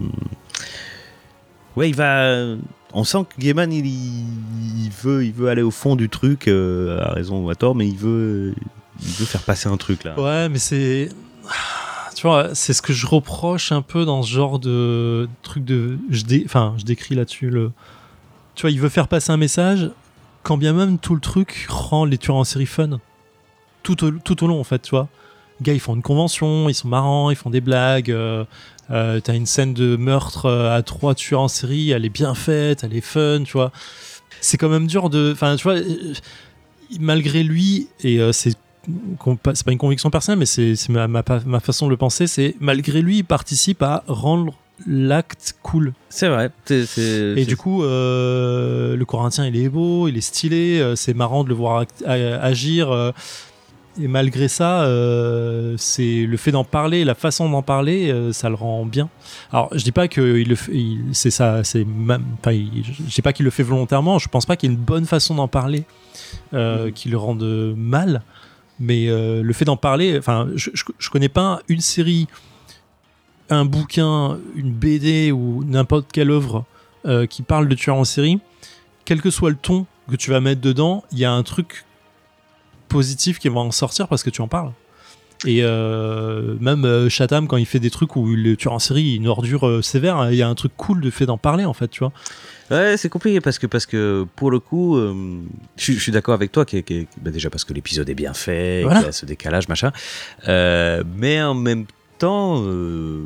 Speaker 2: Ouais, il va... On sent que Gaiman, il, il, veut, il veut aller au fond du truc, euh, à raison ou à tort, mais il veut, il veut faire passer un truc, là.
Speaker 3: Ouais, mais c'est... Tu vois, c'est ce que je reproche un peu dans ce genre de truc de... Je dé... Enfin, je décris là-dessus le... Tu vois, il veut faire passer un message, quand bien même tout le truc rend les tueurs en série fun. Tout au, tout au long, en fait, tu vois. Les gars, ils font une convention, ils sont marrants, ils font des blagues. Euh, euh, t'as une scène de meurtre à trois tueurs en série, elle est bien faite, elle est fun, tu vois. C'est quand même dur de... Enfin, tu vois, malgré lui, et euh, c'est... c'est pas une conviction personnelle, mais c'est, c'est ma, ma, ma façon de le penser, c'est malgré lui, il participe à rendre l'acte cool.
Speaker 2: C'est vrai. C'est, c'est,
Speaker 3: et
Speaker 2: c'est...
Speaker 3: du coup, euh, le Corinthien, il est beau, il est stylé, euh, c'est marrant de le voir act- agir. Euh, et malgré ça, euh, c'est le fait d'en parler, la façon d'en parler, euh, ça le rend bien. Alors, je dis pas que il le fait, il, c'est ça, c'est même, enfin, il, je dis pas qu'il le fait volontairement. Je pense pas qu'il y ait une bonne façon d'en parler euh, mmh. qui le rende mal. Mais euh, le fait d'en parler, enfin, je, je, je connais pas une série, un bouquin, une B D ou n'importe quelle œuvre euh, qui parle de tueurs en série, quel que soit le ton que tu vas mettre dedans, il y a un truc positif qui va en sortir parce que tu en parles. Et euh, même euh, Chatham, quand il fait des trucs où le tueur en série est une ordure euh, sévère, il y a un truc cool de fait d'en parler, en fait, tu vois.
Speaker 2: Ouais, c'est compliqué parce que, parce que pour le coup, euh, je, je suis d'accord avec toi, qui, qui, bah déjà parce que l'épisode est bien fait, voilà. Qu'il y a ce décalage, machin. Euh, mais en même temps, euh,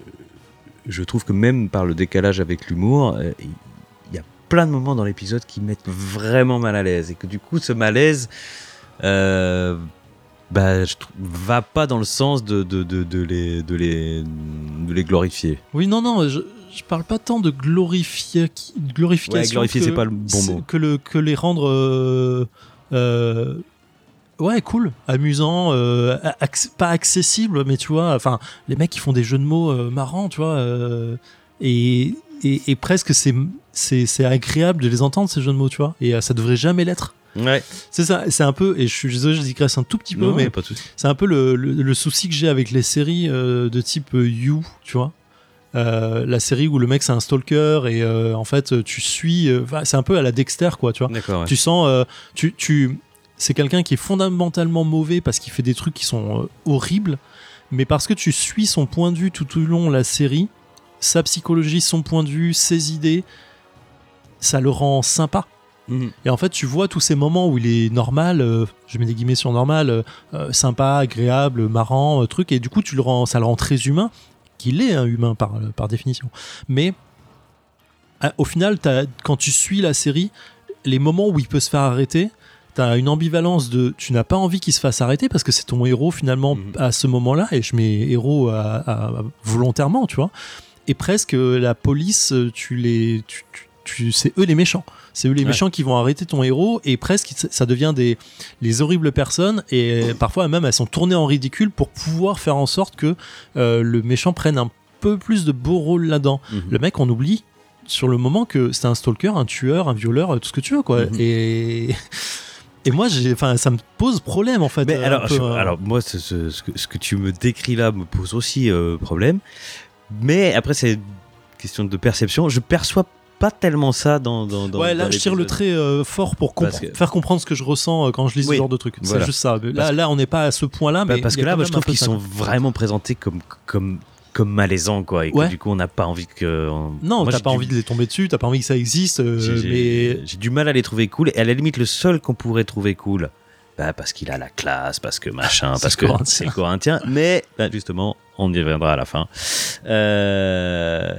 Speaker 2: je trouve que même par le décalage avec l'humour, il euh, y a plein de moments dans l'épisode qui mettent vraiment mal à l'aise. Et que du coup, ce malaise... Euh, bah, je trouve, va pas dans le sens de, de, de, de, les, de, les, de les glorifier.
Speaker 3: Oui, non, non, je, je parle pas tant de glorifier, glorification.
Speaker 2: Ouais, glorifier,
Speaker 3: que,
Speaker 2: c'est pas le bon mot.
Speaker 3: Que, le, que les rendre. Euh, euh, ouais, cool, amusant, euh, ac- pas accessible, mais tu vois, enfin, les mecs qui font des jeux de mots euh, marrants, tu vois, euh, et, et, et presque c'est, c'est, c'est agréable de les entendre, ces jeux de mots, tu vois, et euh, ça devrait jamais l'être.
Speaker 2: Ouais.
Speaker 3: C'est ça, c'est un peu, et je suis désolé, je digresse un tout petit peu,
Speaker 2: Non,
Speaker 3: mais
Speaker 2: pas de souci.
Speaker 3: c'est un peu le, le, le souci que j'ai avec les séries euh, de type euh, You, tu vois. Euh, la série où le mec c'est un stalker et euh, en fait tu suis, euh, c'est un peu à la Dexter, quoi, tu vois.
Speaker 2: D'accord. Ouais.
Speaker 3: Tu sens, euh, tu, tu, c'est quelqu'un qui est fondamentalement mauvais parce qu'il fait des trucs qui sont euh, horribles, mais parce que tu suis son point de vue tout au long de la série, sa psychologie, son point de vue, ses idées, ça le rend sympa. Mmh. Et en fait, tu vois tous ces moments où il est normal, euh, je mets des guillemets sur normal, euh, sympa, agréable, marrant, euh, truc, et du coup, tu le rends, ça le rend très humain, qu'il est un humain par, par définition. Mais euh, au final, t'as, quand tu suis la série, les moments où il peut se faire arrêter, t'as une ambivalence de tu n'as pas envie qu'il se fasse arrêter parce que c'est ton héros finalement mmh. à ce moment-là, et je mets héros à, à, à, volontairement, tu vois, et presque la police, tu les, tu, tu, tu, c'est eux les méchants. C'est eux les méchants ouais. qui vont arrêter ton héros, et presque ça devient des les horribles personnes, et parfois même elles sont tournées en ridicule pour pouvoir faire en sorte que euh, le méchant prenne un peu plus de beau rôle là-dedans. Mm-hmm. Le mec, on oublie sur le moment que c'est un stalker, un tueur, un violeur, tout ce que tu veux, quoi. Mm-hmm. Et et moi, j'ai, enfin, ça me pose problème en fait.
Speaker 2: Mais alors,
Speaker 3: peu,
Speaker 2: je,
Speaker 3: euh...
Speaker 2: alors moi, ce, ce, ce, que, ce que tu me décris là me pose aussi euh, problème. Mais après, c'est une question de perception. Je perçois pas tellement ça dans, dans, dans
Speaker 3: ouais là
Speaker 2: dans
Speaker 3: je tire le trait euh, fort pour compre- que... faire comprendre ce que je ressens euh, quand je lis oui, ce genre de trucs, voilà. C'est juste ça. Là,
Speaker 2: parce
Speaker 3: là on n'est pas à ce point là, mais
Speaker 2: bah parce que là moi, je trouve qu'ils sont vraiment présentés comme, comme, comme malaisants, quoi, et que ouais. du coup on n'a pas envie que on...
Speaker 3: non moi, t'as pas
Speaker 2: du...
Speaker 3: envie de les tomber dessus, t'as pas envie que ça existe, euh,
Speaker 2: j'ai,
Speaker 3: mais
Speaker 2: j'ai du mal à les trouver cool, et à la limite le seul qu'on pourrait trouver cool, bah, parce qu'il a la classe, parce que machin, parce que corinthien. C'est corinthien, mais bah, justement on y reviendra à la fin. euh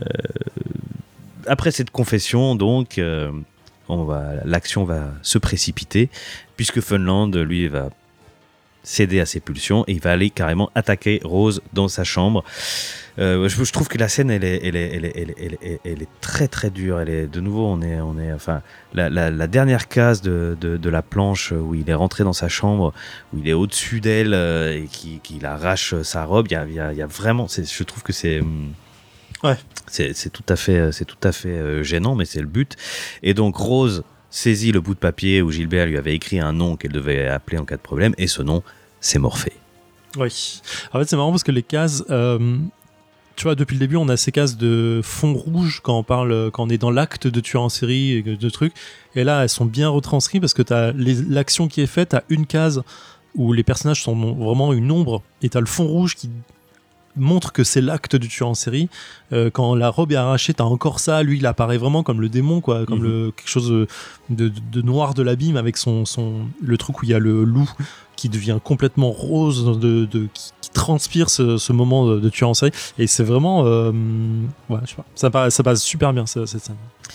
Speaker 2: Après cette confession, donc, euh, on va, l'action va se précipiter, puisque Funland, lui, va céder à ses pulsions et il va aller carrément attaquer Rose dans sa chambre. Euh, je, je trouve que la scène, elle est, elle est, elle est, elle est, elle est, elle est très très dure. Elle est, de nouveau, on est, on est, enfin, la, la, la dernière case de, de, de la planche où il est rentré dans sa chambre, où il est au-dessus d'elle euh, et qu'il qui arrache sa robe. Il y a, il y a, il y a vraiment, c'est, je trouve que c'est
Speaker 3: Ouais.
Speaker 2: C'est, c'est tout à fait, c'est tout à fait euh, gênant, mais c'est le but. Et donc Rose saisit le bout de papier où Gilbert lui avait écrit un nom qu'elle devait appeler en cas de problème, et ce nom, c'est Morphée.
Speaker 3: Oui. En fait, c'est marrant parce que les cases, euh, tu vois, depuis le début, on a ces cases de fond rouge quand on parle, quand on est dans l'acte de tueur en série et de trucs. Et là, elles sont bien retranscrites parce que t'as les, l'action qui est faite, t'as une case où les personnages sont vraiment une ombre, et t'as le fond rouge qui montre que c'est l'acte du tueur en série. Euh, quand la robe est arrachée, t'as encore ça. Lui, il apparaît vraiment comme le démon, quoi, comme mm-hmm. le quelque chose de, de, de noir de l'abîme, avec son, son le truc où il y a le loup qui devient complètement rose, de, de qui, qui transpire ce, ce moment de, de tueur en série. Et c'est vraiment, euh, ouais, je sais pas, ça passe, ça passe super bien cette scène.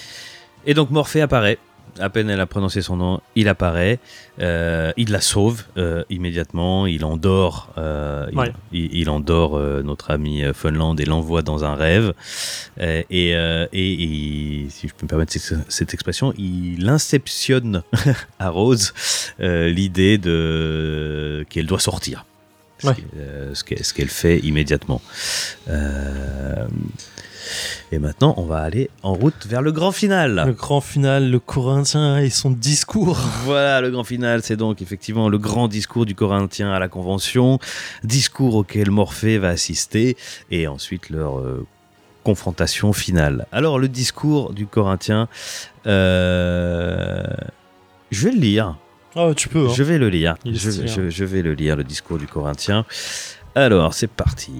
Speaker 2: Et donc Morphée apparaît. À peine elle a prononcé son nom, il apparaît, euh, il la sauve euh, immédiatement, il endort, euh, ouais. il, il, il endort euh, notre ami Funland et l'envoie dans un rêve. Euh, et, euh, et, et si je peux me permettre cette, cette expression, il inceptionne à Rose euh, l'idée de qu'elle doit sortir. Ce, ouais. qu'elle, euh, ce, qu'elle, ce qu'elle fait immédiatement. Euh, Et maintenant, on va aller en route vers le grand final.
Speaker 3: Le grand final, le Corinthien et son discours.
Speaker 2: Voilà, le grand final, c'est donc effectivement le grand discours du Corinthien à la Convention, discours auquel Morphée va assister, et ensuite leur euh, confrontation finale. Alors, le discours du Corinthien, euh, je vais le lire.
Speaker 3: Ah, tu peux. Hein.
Speaker 2: Je vais le lire. Je, je, je vais le lire, le discours du Corinthien. Alors, c'est parti.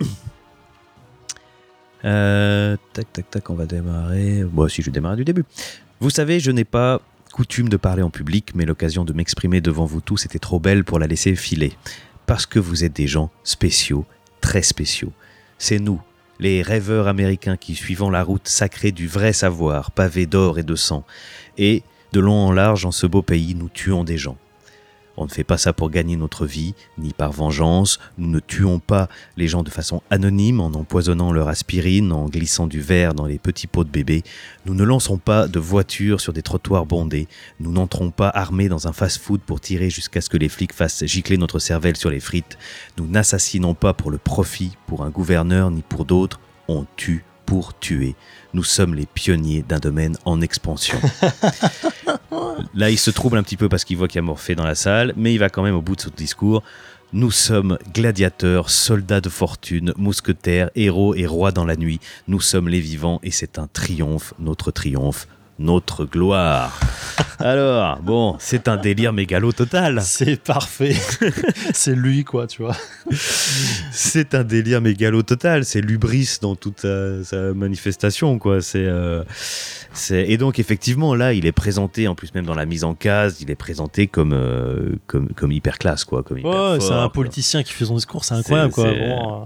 Speaker 2: Euh, tac, tac, tac, on va démarrer. Bon, si je vais démarrer du début. Vous savez, je n'ai pas coutume de parler en public, mais l'occasion de m'exprimer devant vous tous était trop belle pour la laisser filer. Parce que vous êtes des gens spéciaux, très spéciaux. C'est nous, les rêveurs américains qui suivons la route sacrée du vrai savoir, pavé d'or et de sang. Et, de long en large, en ce beau pays, nous tuons des gens. On ne fait pas ça pour gagner notre vie, ni par vengeance. Nous ne tuons pas les gens de façon anonyme en empoisonnant leur aspirine, en glissant du verre dans les petits pots de bébé. Nous ne lançons pas de voitures sur des trottoirs bondés. Nous n'entrons pas armés dans un fast-food pour tirer jusqu'à ce que les flics fassent gicler notre cervelle sur les frites. Nous n'assassinons pas pour le profit, pour un gouverneur ni pour d'autres. On tue pour tuer. Nous sommes les pionniers d'un domaine en expansion. Là, il se trouble un petit peu parce qu'il voit qu'il y a Morphée dans la salle, mais il va quand même au bout de son discours. Nous sommes gladiateurs, soldats de fortune, mousquetaires, héros et rois dans la nuit. Nous sommes les vivants et c'est un triomphe, notre triomphe, notre gloire. Alors, bon, c'est un délire mégalo total.
Speaker 3: C'est parfait. C'est lui, quoi, tu vois.
Speaker 2: C'est un délire mégalo total. C'est l'hubris dans toute sa, sa manifestation, quoi. C'est, euh, c'est... Et donc, effectivement, là, il est présenté, en plus même dans la mise en case, il est présenté comme, euh, comme, comme hyper classe, quoi. Comme hyper
Speaker 3: ouais,
Speaker 2: fort,
Speaker 3: c'est un
Speaker 2: quoi.
Speaker 3: politicien qui fait son discours, c'est incroyable,
Speaker 2: C'est-
Speaker 3: quoi.
Speaker 2: c'est-
Speaker 3: Vraiment, euh,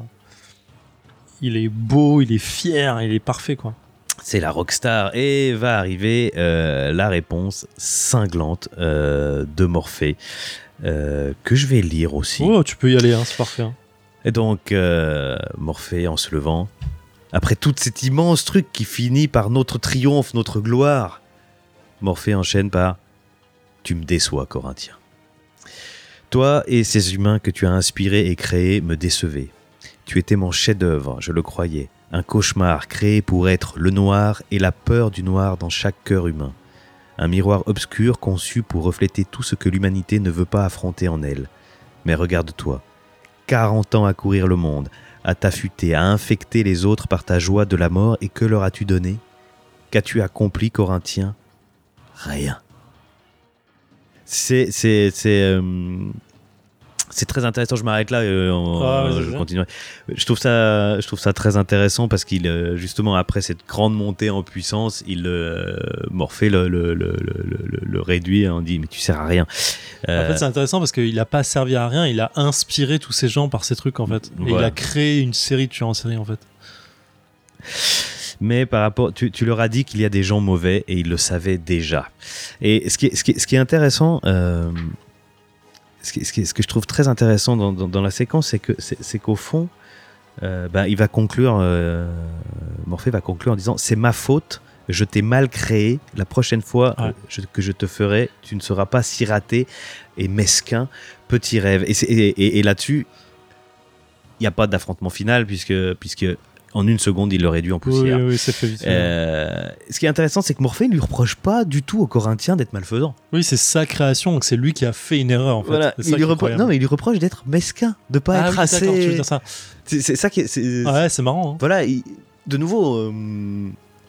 Speaker 3: il est beau, il est fier, il est parfait, quoi.
Speaker 2: C'est la rockstar et va arriver euh, la réponse cinglante euh, de Morphée euh, que je vais lire aussi.
Speaker 3: Oh, tu peux y aller, hein, c'est parfait. hein.
Speaker 2: Et donc euh, Morphée en se levant, après tout cet immense truc qui finit par notre triomphe, notre gloire, Morphée enchaîne par « Tu me déçois, Corinthien. Toi et ces humains que tu as inspirés et créés me décevaient. Tu étais mon chef-d'œuvre, je le croyais. Un cauchemar créé pour être le noir et la peur du noir dans chaque cœur humain. Un miroir obscur conçu pour refléter tout ce que l'humanité ne veut pas affronter en elle. Mais regarde-toi, quarante ans à courir le monde, à t'affûter, à infecter les autres par ta joie de la mort, et que leur as-tu donné ? Qu'as-tu accompli, Corinthien ? Rien. C'est... c'est, c'est euh... C'est très intéressant, je m'arrête là, euh, on-
Speaker 3: Ah, vas-y,
Speaker 2: je
Speaker 3: vas-y.
Speaker 2: continuerai. Je trouve ça, je trouve ça très intéressant parce qu'il, euh, justement, après cette grande montée en puissance, il euh, Morphée le, le, le, le, le, le réduit et on dit mais tu sers à rien. Euh,
Speaker 3: En fait, c'est intéressant parce qu'il a pas servi à rien, il a inspiré tous ces gens par ces trucs, en fait. Et
Speaker 2: Voilà.
Speaker 3: il a créé une série de tueurs en série, en fait.
Speaker 2: mais par rapport, tu, tu leur as dit qu'il y a des gens mauvais et ils le savaient déjà. Et ce qui est, ce qui est, ce qui est intéressant. Euh, Ce, qui, ce, qui, ce que je trouve très intéressant dans, dans, dans la séquence, c'est, que, c'est, c'est qu'au fond, euh, bah, il va conclure, euh, Morphée va conclure en disant « C'est ma faute, je t'ai mal créé, la prochaine fois
Speaker 3: Ouais.
Speaker 2: euh, je, que je te ferai, tu ne seras pas si raté et mesquin, petit rêve. » Et, c'est- et, et, et là-dessus, il n'y a pas d'affrontement final, puisque, puisque en une seconde, il le réduit en
Speaker 3: Oui,
Speaker 2: poussière.
Speaker 3: oui, oui, c'est fait vite. fait.
Speaker 2: Euh, ce qui est intéressant, c'est que Morphée ne lui reproche pas du tout aux Corinthiens d'être malfaisant.
Speaker 3: Oui, c'est sa création, donc c'est lui qui a fait une erreur, en fait.
Speaker 2: Voilà,
Speaker 3: C'est
Speaker 2: il
Speaker 3: ça
Speaker 2: lui
Speaker 3: qui est
Speaker 2: repro-
Speaker 3: incroyable.
Speaker 2: non, mais il lui reproche d'être mesquin, de pas
Speaker 3: Ah
Speaker 2: être
Speaker 3: oui, d'accord, tu veux
Speaker 2: assez.
Speaker 3: dire ça.
Speaker 2: C'est, c'est ça qui est. c'est-
Speaker 3: Ouais, c'est marrant. hein.
Speaker 2: Voilà, il- de nouveau, euh,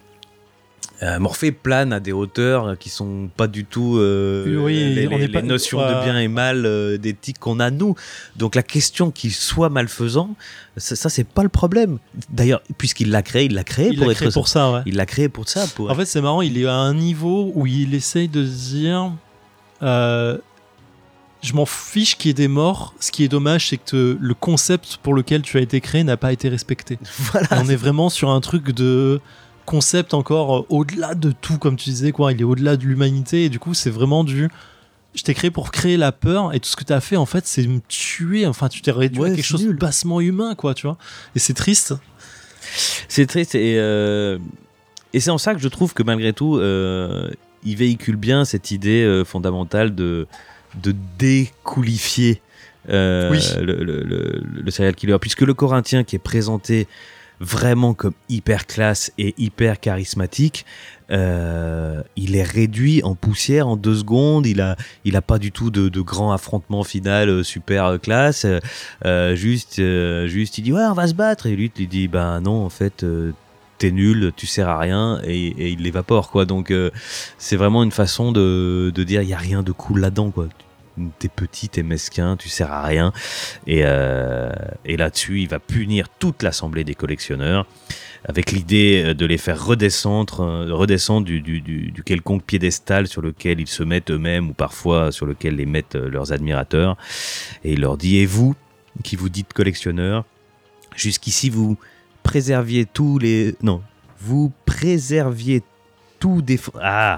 Speaker 2: euh, Morphée plane à des hauteurs qui sont pas du tout euh,
Speaker 3: Oui,
Speaker 2: les,
Speaker 3: on
Speaker 2: les-
Speaker 3: est pas-
Speaker 2: les notions
Speaker 3: ouais.
Speaker 2: de bien et mal, euh, d'éthique qu'on a nous. Donc la question qu'il soit malfaisant, ça, ça c'est pas le problème. D'ailleurs, puisqu'il l'a créé, il l'a créé
Speaker 3: Il
Speaker 2: pour
Speaker 3: l'a
Speaker 2: être
Speaker 3: créé pour ça, ouais.
Speaker 2: Il l'a créé pour ça. Pour...
Speaker 3: En fait, c'est marrant, il est à un niveau où il essaye de se dire euh, je m'en fiche qu'il y ait des morts. Ce qui est dommage, c'est que te- le concept pour lequel tu as été créé n'a pas été respecté.
Speaker 2: voilà.
Speaker 3: Et on est vraiment sur un truc de concept encore euh, au-delà de tout, comme tu disais, quoi. Il est au-delà de l'humanité, et du coup, c'est vraiment du. Je t'ai créé pour créer la peur, et tout ce que tu as fait, en fait, c'est me tuer. Enfin, tu t'es réduit
Speaker 2: Ouais,
Speaker 3: à quelque
Speaker 2: c'est
Speaker 3: chose de
Speaker 2: nul.
Speaker 3: bassement humain, quoi, tu vois. Et c'est triste.
Speaker 2: C'est triste et, euh, et c'est en ça que je trouve que malgré tout, euh, il véhicule bien cette idée euh, fondamentale de, de découlifier euh,
Speaker 3: Oui.
Speaker 2: le, le, le, le serial killer. Puisque le Corinthien qui est présenté vraiment comme hyper classe et hyper charismatique, euh, il est réduit en poussière en deux secondes. Il a, il a pas du tout de, de grand affrontement final euh, super euh, classe. Euh, juste, euh, juste, il dit ouais, on va se battre. Et lui, il dit bah non, en fait, euh, t'es nul, tu sers à rien, et, et il l'évapore quoi. Donc euh, c'est vraiment une façon de, de dire il y a rien de cool là-dedans quoi. T'es petit, t'es mesquin, tu sers à rien. Et, euh, et là-dessus, il va punir toute l'assemblée des collectionneurs avec l'idée de les faire redescendre, euh, redescendre du, du, du, du quelconque piédestal sur lequel ils se mettent eux-mêmes ou parfois sur lequel les mettent euh, leurs admirateurs. Et il leur dit, et vous, qui vous dites collectionneurs, jusqu'ici vous préserviez tous les... Non, vous préserviez tout défend... Ah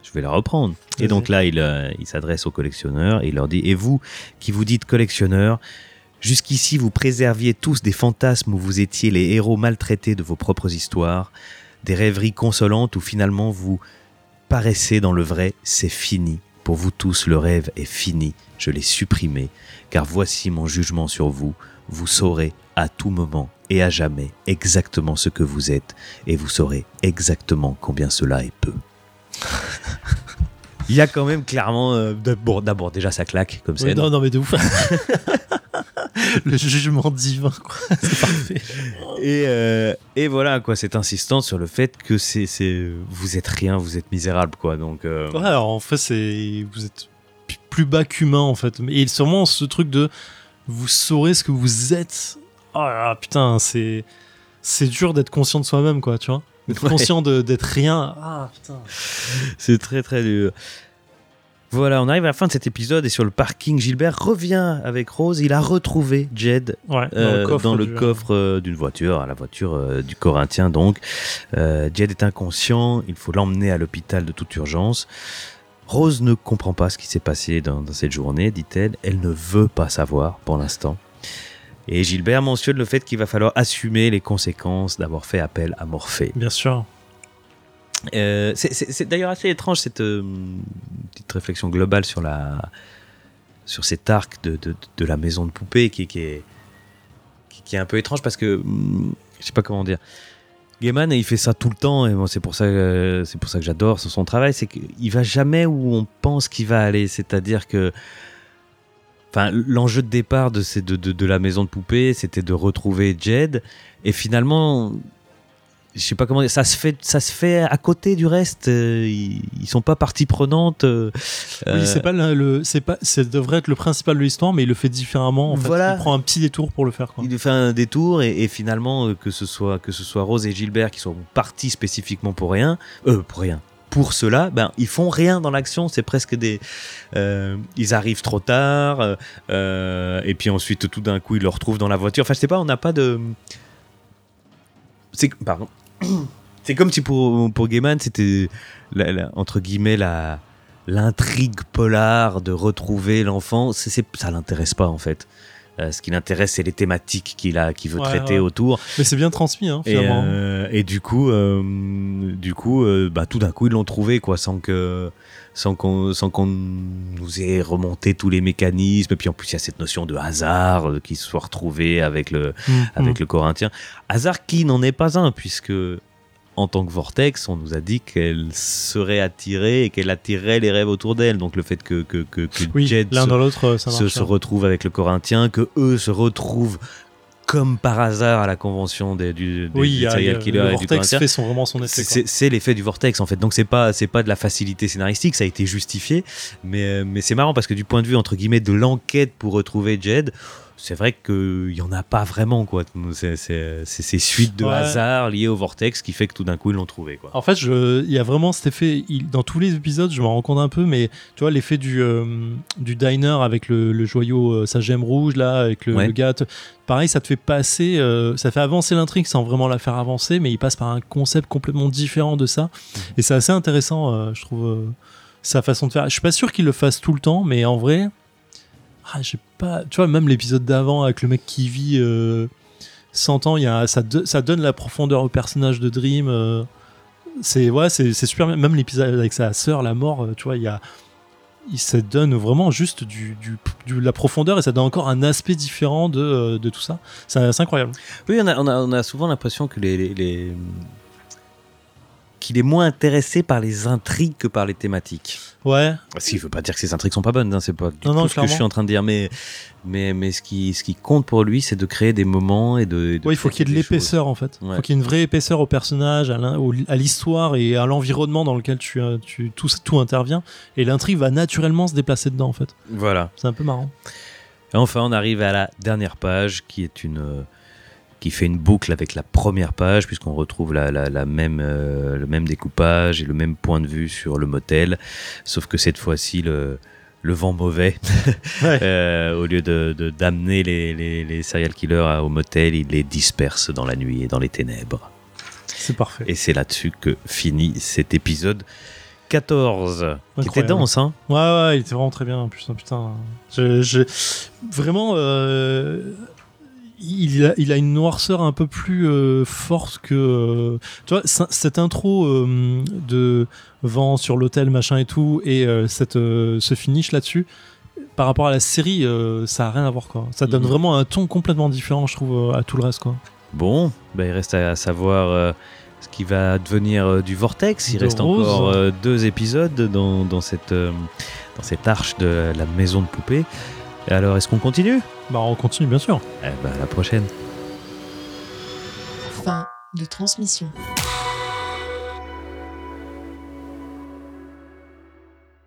Speaker 2: je vais la reprendre. Vas-y. Et donc là, il, euh, il s'adresse aux collectionneurs et il leur dit « Et vous, qui vous dites collectionneurs, jusqu'ici vous préserviez tous des fantasmes où vous étiez les héros maltraités de vos propres histoires, des rêveries consolantes où finalement vous paraissez dans le vrai, c'est fini. Pour vous tous, le rêve est fini, je l'ai supprimé, car voici mon jugement sur vous. Vous saurez à tout moment et à jamais exactement ce que vous êtes, et vous saurez exactement combien cela est peu. » Il y a quand même clairement... Euh, d'abord, d'abord, déjà, ça claque comme scène.
Speaker 3: Oui, non, non, mais de ouf. Le jugement divin, quoi. C'est parfait.
Speaker 2: Et, euh, et voilà, quoi, cette insistance sur le fait que c'est, c'est, vous êtes rien, vous êtes misérable, quoi. Donc, euh...
Speaker 3: ouais, alors en fait, c'est, vous êtes plus bas qu'humain, en fait. Et sûrement ce truc de vous saurez ce que vous êtes. Oh là là, putain, c'est, c'est dur d'être conscient de soi-même, quoi, tu vois. D'être ouais. conscient de, d'être rien. Ah, putain.
Speaker 2: C'est très, très dur. Voilà, on arrive à la fin de cet épisode et sur le parking, Gilbert revient avec Rose. Il a retrouvé Jed
Speaker 3: ouais, dans
Speaker 2: euh,
Speaker 3: le coffre,
Speaker 2: dans le
Speaker 3: du...
Speaker 2: coffre euh, d'une voiture, la voiture euh, du Corinthien donc. Euh, Jed est inconscient, il faut l'emmener à l'hôpital de toute urgence. Rose ne comprend pas ce qui s'est passé dans, dans cette journée, dit-elle. Elle ne veut pas savoir pour l'instant. Et Gilbert mentionne le fait qu'il va falloir assumer les conséquences d'avoir fait appel à Morphée.
Speaker 3: Bien sûr.
Speaker 2: Euh, c'est, c'est, c'est d'ailleurs assez étrange cette euh, petite réflexion globale sur la sur cet arc de, de, de la maison de poupée qui, qui est qui, qui est un peu étrange parce que je sais pas comment dire. Gaiman il fait ça tout le temps et moi c'est pour ça que, c'est pour ça que j'adore son travail, c'est qu'il va jamais où on pense qu'il va aller, c'est-à-dire que enfin l'enjeu de départ de, ces, de, de, de la maison de poupée c'était de retrouver Jed et finalement je sais pas comment dire, ça se fait, ça se fait à côté du reste. Euh, ils, ils sont pas partie prenante. Euh,
Speaker 3: oui, c'est pas le, le, c'est pas, ça devrait être le principal de l'histoire, mais il le fait différemment. En
Speaker 2: voilà.
Speaker 3: fait, il prend un petit détour pour le faire. Quoi.
Speaker 2: Il fait un détour et, et finalement que ce soit que ce soit Rose et Gilbert qui sont partis spécifiquement pour rien, euh, pour rien. Pour cela, ben ils font rien dans l'action. C'est presque des, euh, ils arrivent trop tard euh, et puis ensuite tout d'un coup ils le retrouvent dans la voiture. Enfin, je sais pas, on n'a pas de, c'est pardon. C'est comme si pour, pour Gaiman, c'était la, la, entre guillemets la, l'intrigue polar de retrouver l'enfant. C'est, c'est, ça l'intéresse pas en fait. Euh, ce qui l'intéresse, c'est les thématiques qu'il, a, qu'il veut ouais, traiter ouais. autour.
Speaker 3: Mais c'est bien transmis, hein, finalement.
Speaker 2: Et, euh, et du coup, euh, du coup euh, bah, tout d'un coup, ils l'ont trouvé, quoi, sans, que, sans, qu'on, sans qu'on nous ait remonté tous les mécanismes. Et puis en plus, il y a cette notion de hasard euh, qui se soit retrouvé avec le, mmh, avec mmh. le Corinthien. Hasard qui n'en est pas un, puisque en tant que Vortex, on nous a dit qu'elle serait attirée et qu'elle attirerait les rêves autour d'elle. Donc le fait que, que, que, que
Speaker 3: oui,
Speaker 2: Jed
Speaker 3: l'un
Speaker 2: se,
Speaker 3: dans l'autre, ça
Speaker 2: se, se retrouve avec le Corinthien, que eux se retrouvent comme par hasard à la convention des, du, des,
Speaker 3: oui,
Speaker 2: des serial killers
Speaker 3: le
Speaker 2: et
Speaker 3: Vortex
Speaker 2: du Corinthien.
Speaker 3: Fait son, vraiment son effet.
Speaker 2: C'est, c'est l'effet du Vortex en fait. Donc c'est pas, c'est pas de la facilité scénaristique, ça a été justifié. Mais, mais c'est marrant parce que du point de vue entre guillemets de l'enquête pour retrouver Jed, c'est vrai qu'il n'y en a pas vraiment, quoi. C'est, c'est, c'est ces suites de ouais. hasard liées au Vortex qui fait que tout d'un coup, ils l'ont trouvé, quoi.
Speaker 3: En fait, il y a vraiment cet effet, il, dans tous les épisodes, je m'en rends compte un peu, mais tu vois, l'effet du, euh, du diner avec le, le joyau, euh, sa gemme rouge, là, avec le, ouais. le gars. Te, pareil, ça te fait passer, euh, ça fait avancer l'intrigue sans vraiment la faire avancer, mais il passe par un concept complètement différent de ça. Mmh. Et c'est assez intéressant, euh, je trouve, euh, sa façon de faire. Je suis pas sûr qu'il le fasse tout le temps, mais en vrai... Ah, j'ai pas, tu vois, même l'épisode d'avant avec le mec qui vit euh, cent ans, y a, ça, de, ça donne la profondeur au personnage de Dream. Euh, c'est, ouais, c'est, c'est super. Même l'épisode avec sa sœur, la mort, euh, tu vois, y a, il, ça donne vraiment juste du, du, du, la profondeur et ça donne encore un aspect différent de, euh, de tout ça. C'est, c'est incroyable.
Speaker 2: Oui, on a, on, a, on a souvent l'impression que les, les, les... qu'il est moins intéressé par les intrigues que par les thématiques.
Speaker 3: Ouais.
Speaker 2: Ce qui veut pas dire que ces intrigues sont pas bonnes, hein, c'est pas du
Speaker 3: non,
Speaker 2: tout
Speaker 3: non,
Speaker 2: ce clairement. que je suis en train de dire, mais, mais, mais ce, qui, ce qui compte pour lui, c'est de créer des moments et de. de
Speaker 3: ouais, il faut qu'il y ait de l'épaisseur
Speaker 2: choses.
Speaker 3: en fait. Il
Speaker 2: ouais.
Speaker 3: faut qu'il y ait une vraie épaisseur au personnage, à, à l'histoire et à l'environnement dans lequel tu, tu, tout, tout intervient. Et l'intrigue va naturellement se déplacer dedans en fait.
Speaker 2: Voilà.
Speaker 3: C'est un peu marrant.
Speaker 2: Et enfin, on arrive à la dernière page qui est une. qui fait une boucle avec la première page, puisqu'on retrouve la, la, la même, euh, le même découpage et le même point de vue sur le motel, sauf que cette fois-ci, le, le vent mauvais, ouais. euh, au lieu de, de, d'amener les, les, les serial killers au motel, il les disperse dans la nuit et dans les ténèbres.
Speaker 3: C'est parfait.
Speaker 2: Et c'est là-dessus que finit cet épisode, quatorze, qui était
Speaker 3: Incroyable.
Speaker 2: dense, hein.
Speaker 3: Ouais, ouais, il était vraiment très bien. Putain, putain. Je, je... Vraiment, euh, il, a, il a une noirceur un peu plus euh, forte que. Euh, tu vois, c- cette intro euh, de vent sur l'hôtel, machin et tout, et euh, cette, euh, ce finish là-dessus, par rapport à la série, euh, ça a rien à voir, quoi. Ça donne
Speaker 2: Mhm.
Speaker 3: vraiment un ton complètement différent, je trouve, à tout le reste, quoi.
Speaker 2: Bon, bah, il reste à savoir euh, ce qui va devenir euh, du Vortex. Il
Speaker 3: De
Speaker 2: reste
Speaker 3: Rose.
Speaker 2: encore euh, deux épisodes dans, dans, cette, euh, dans cette arche de la maison de poupée. Et alors, est-ce qu'on continue?
Speaker 3: Bah, on continue, bien sûr.
Speaker 2: Eh ben, à la prochaine.
Speaker 1: Fin de transmission.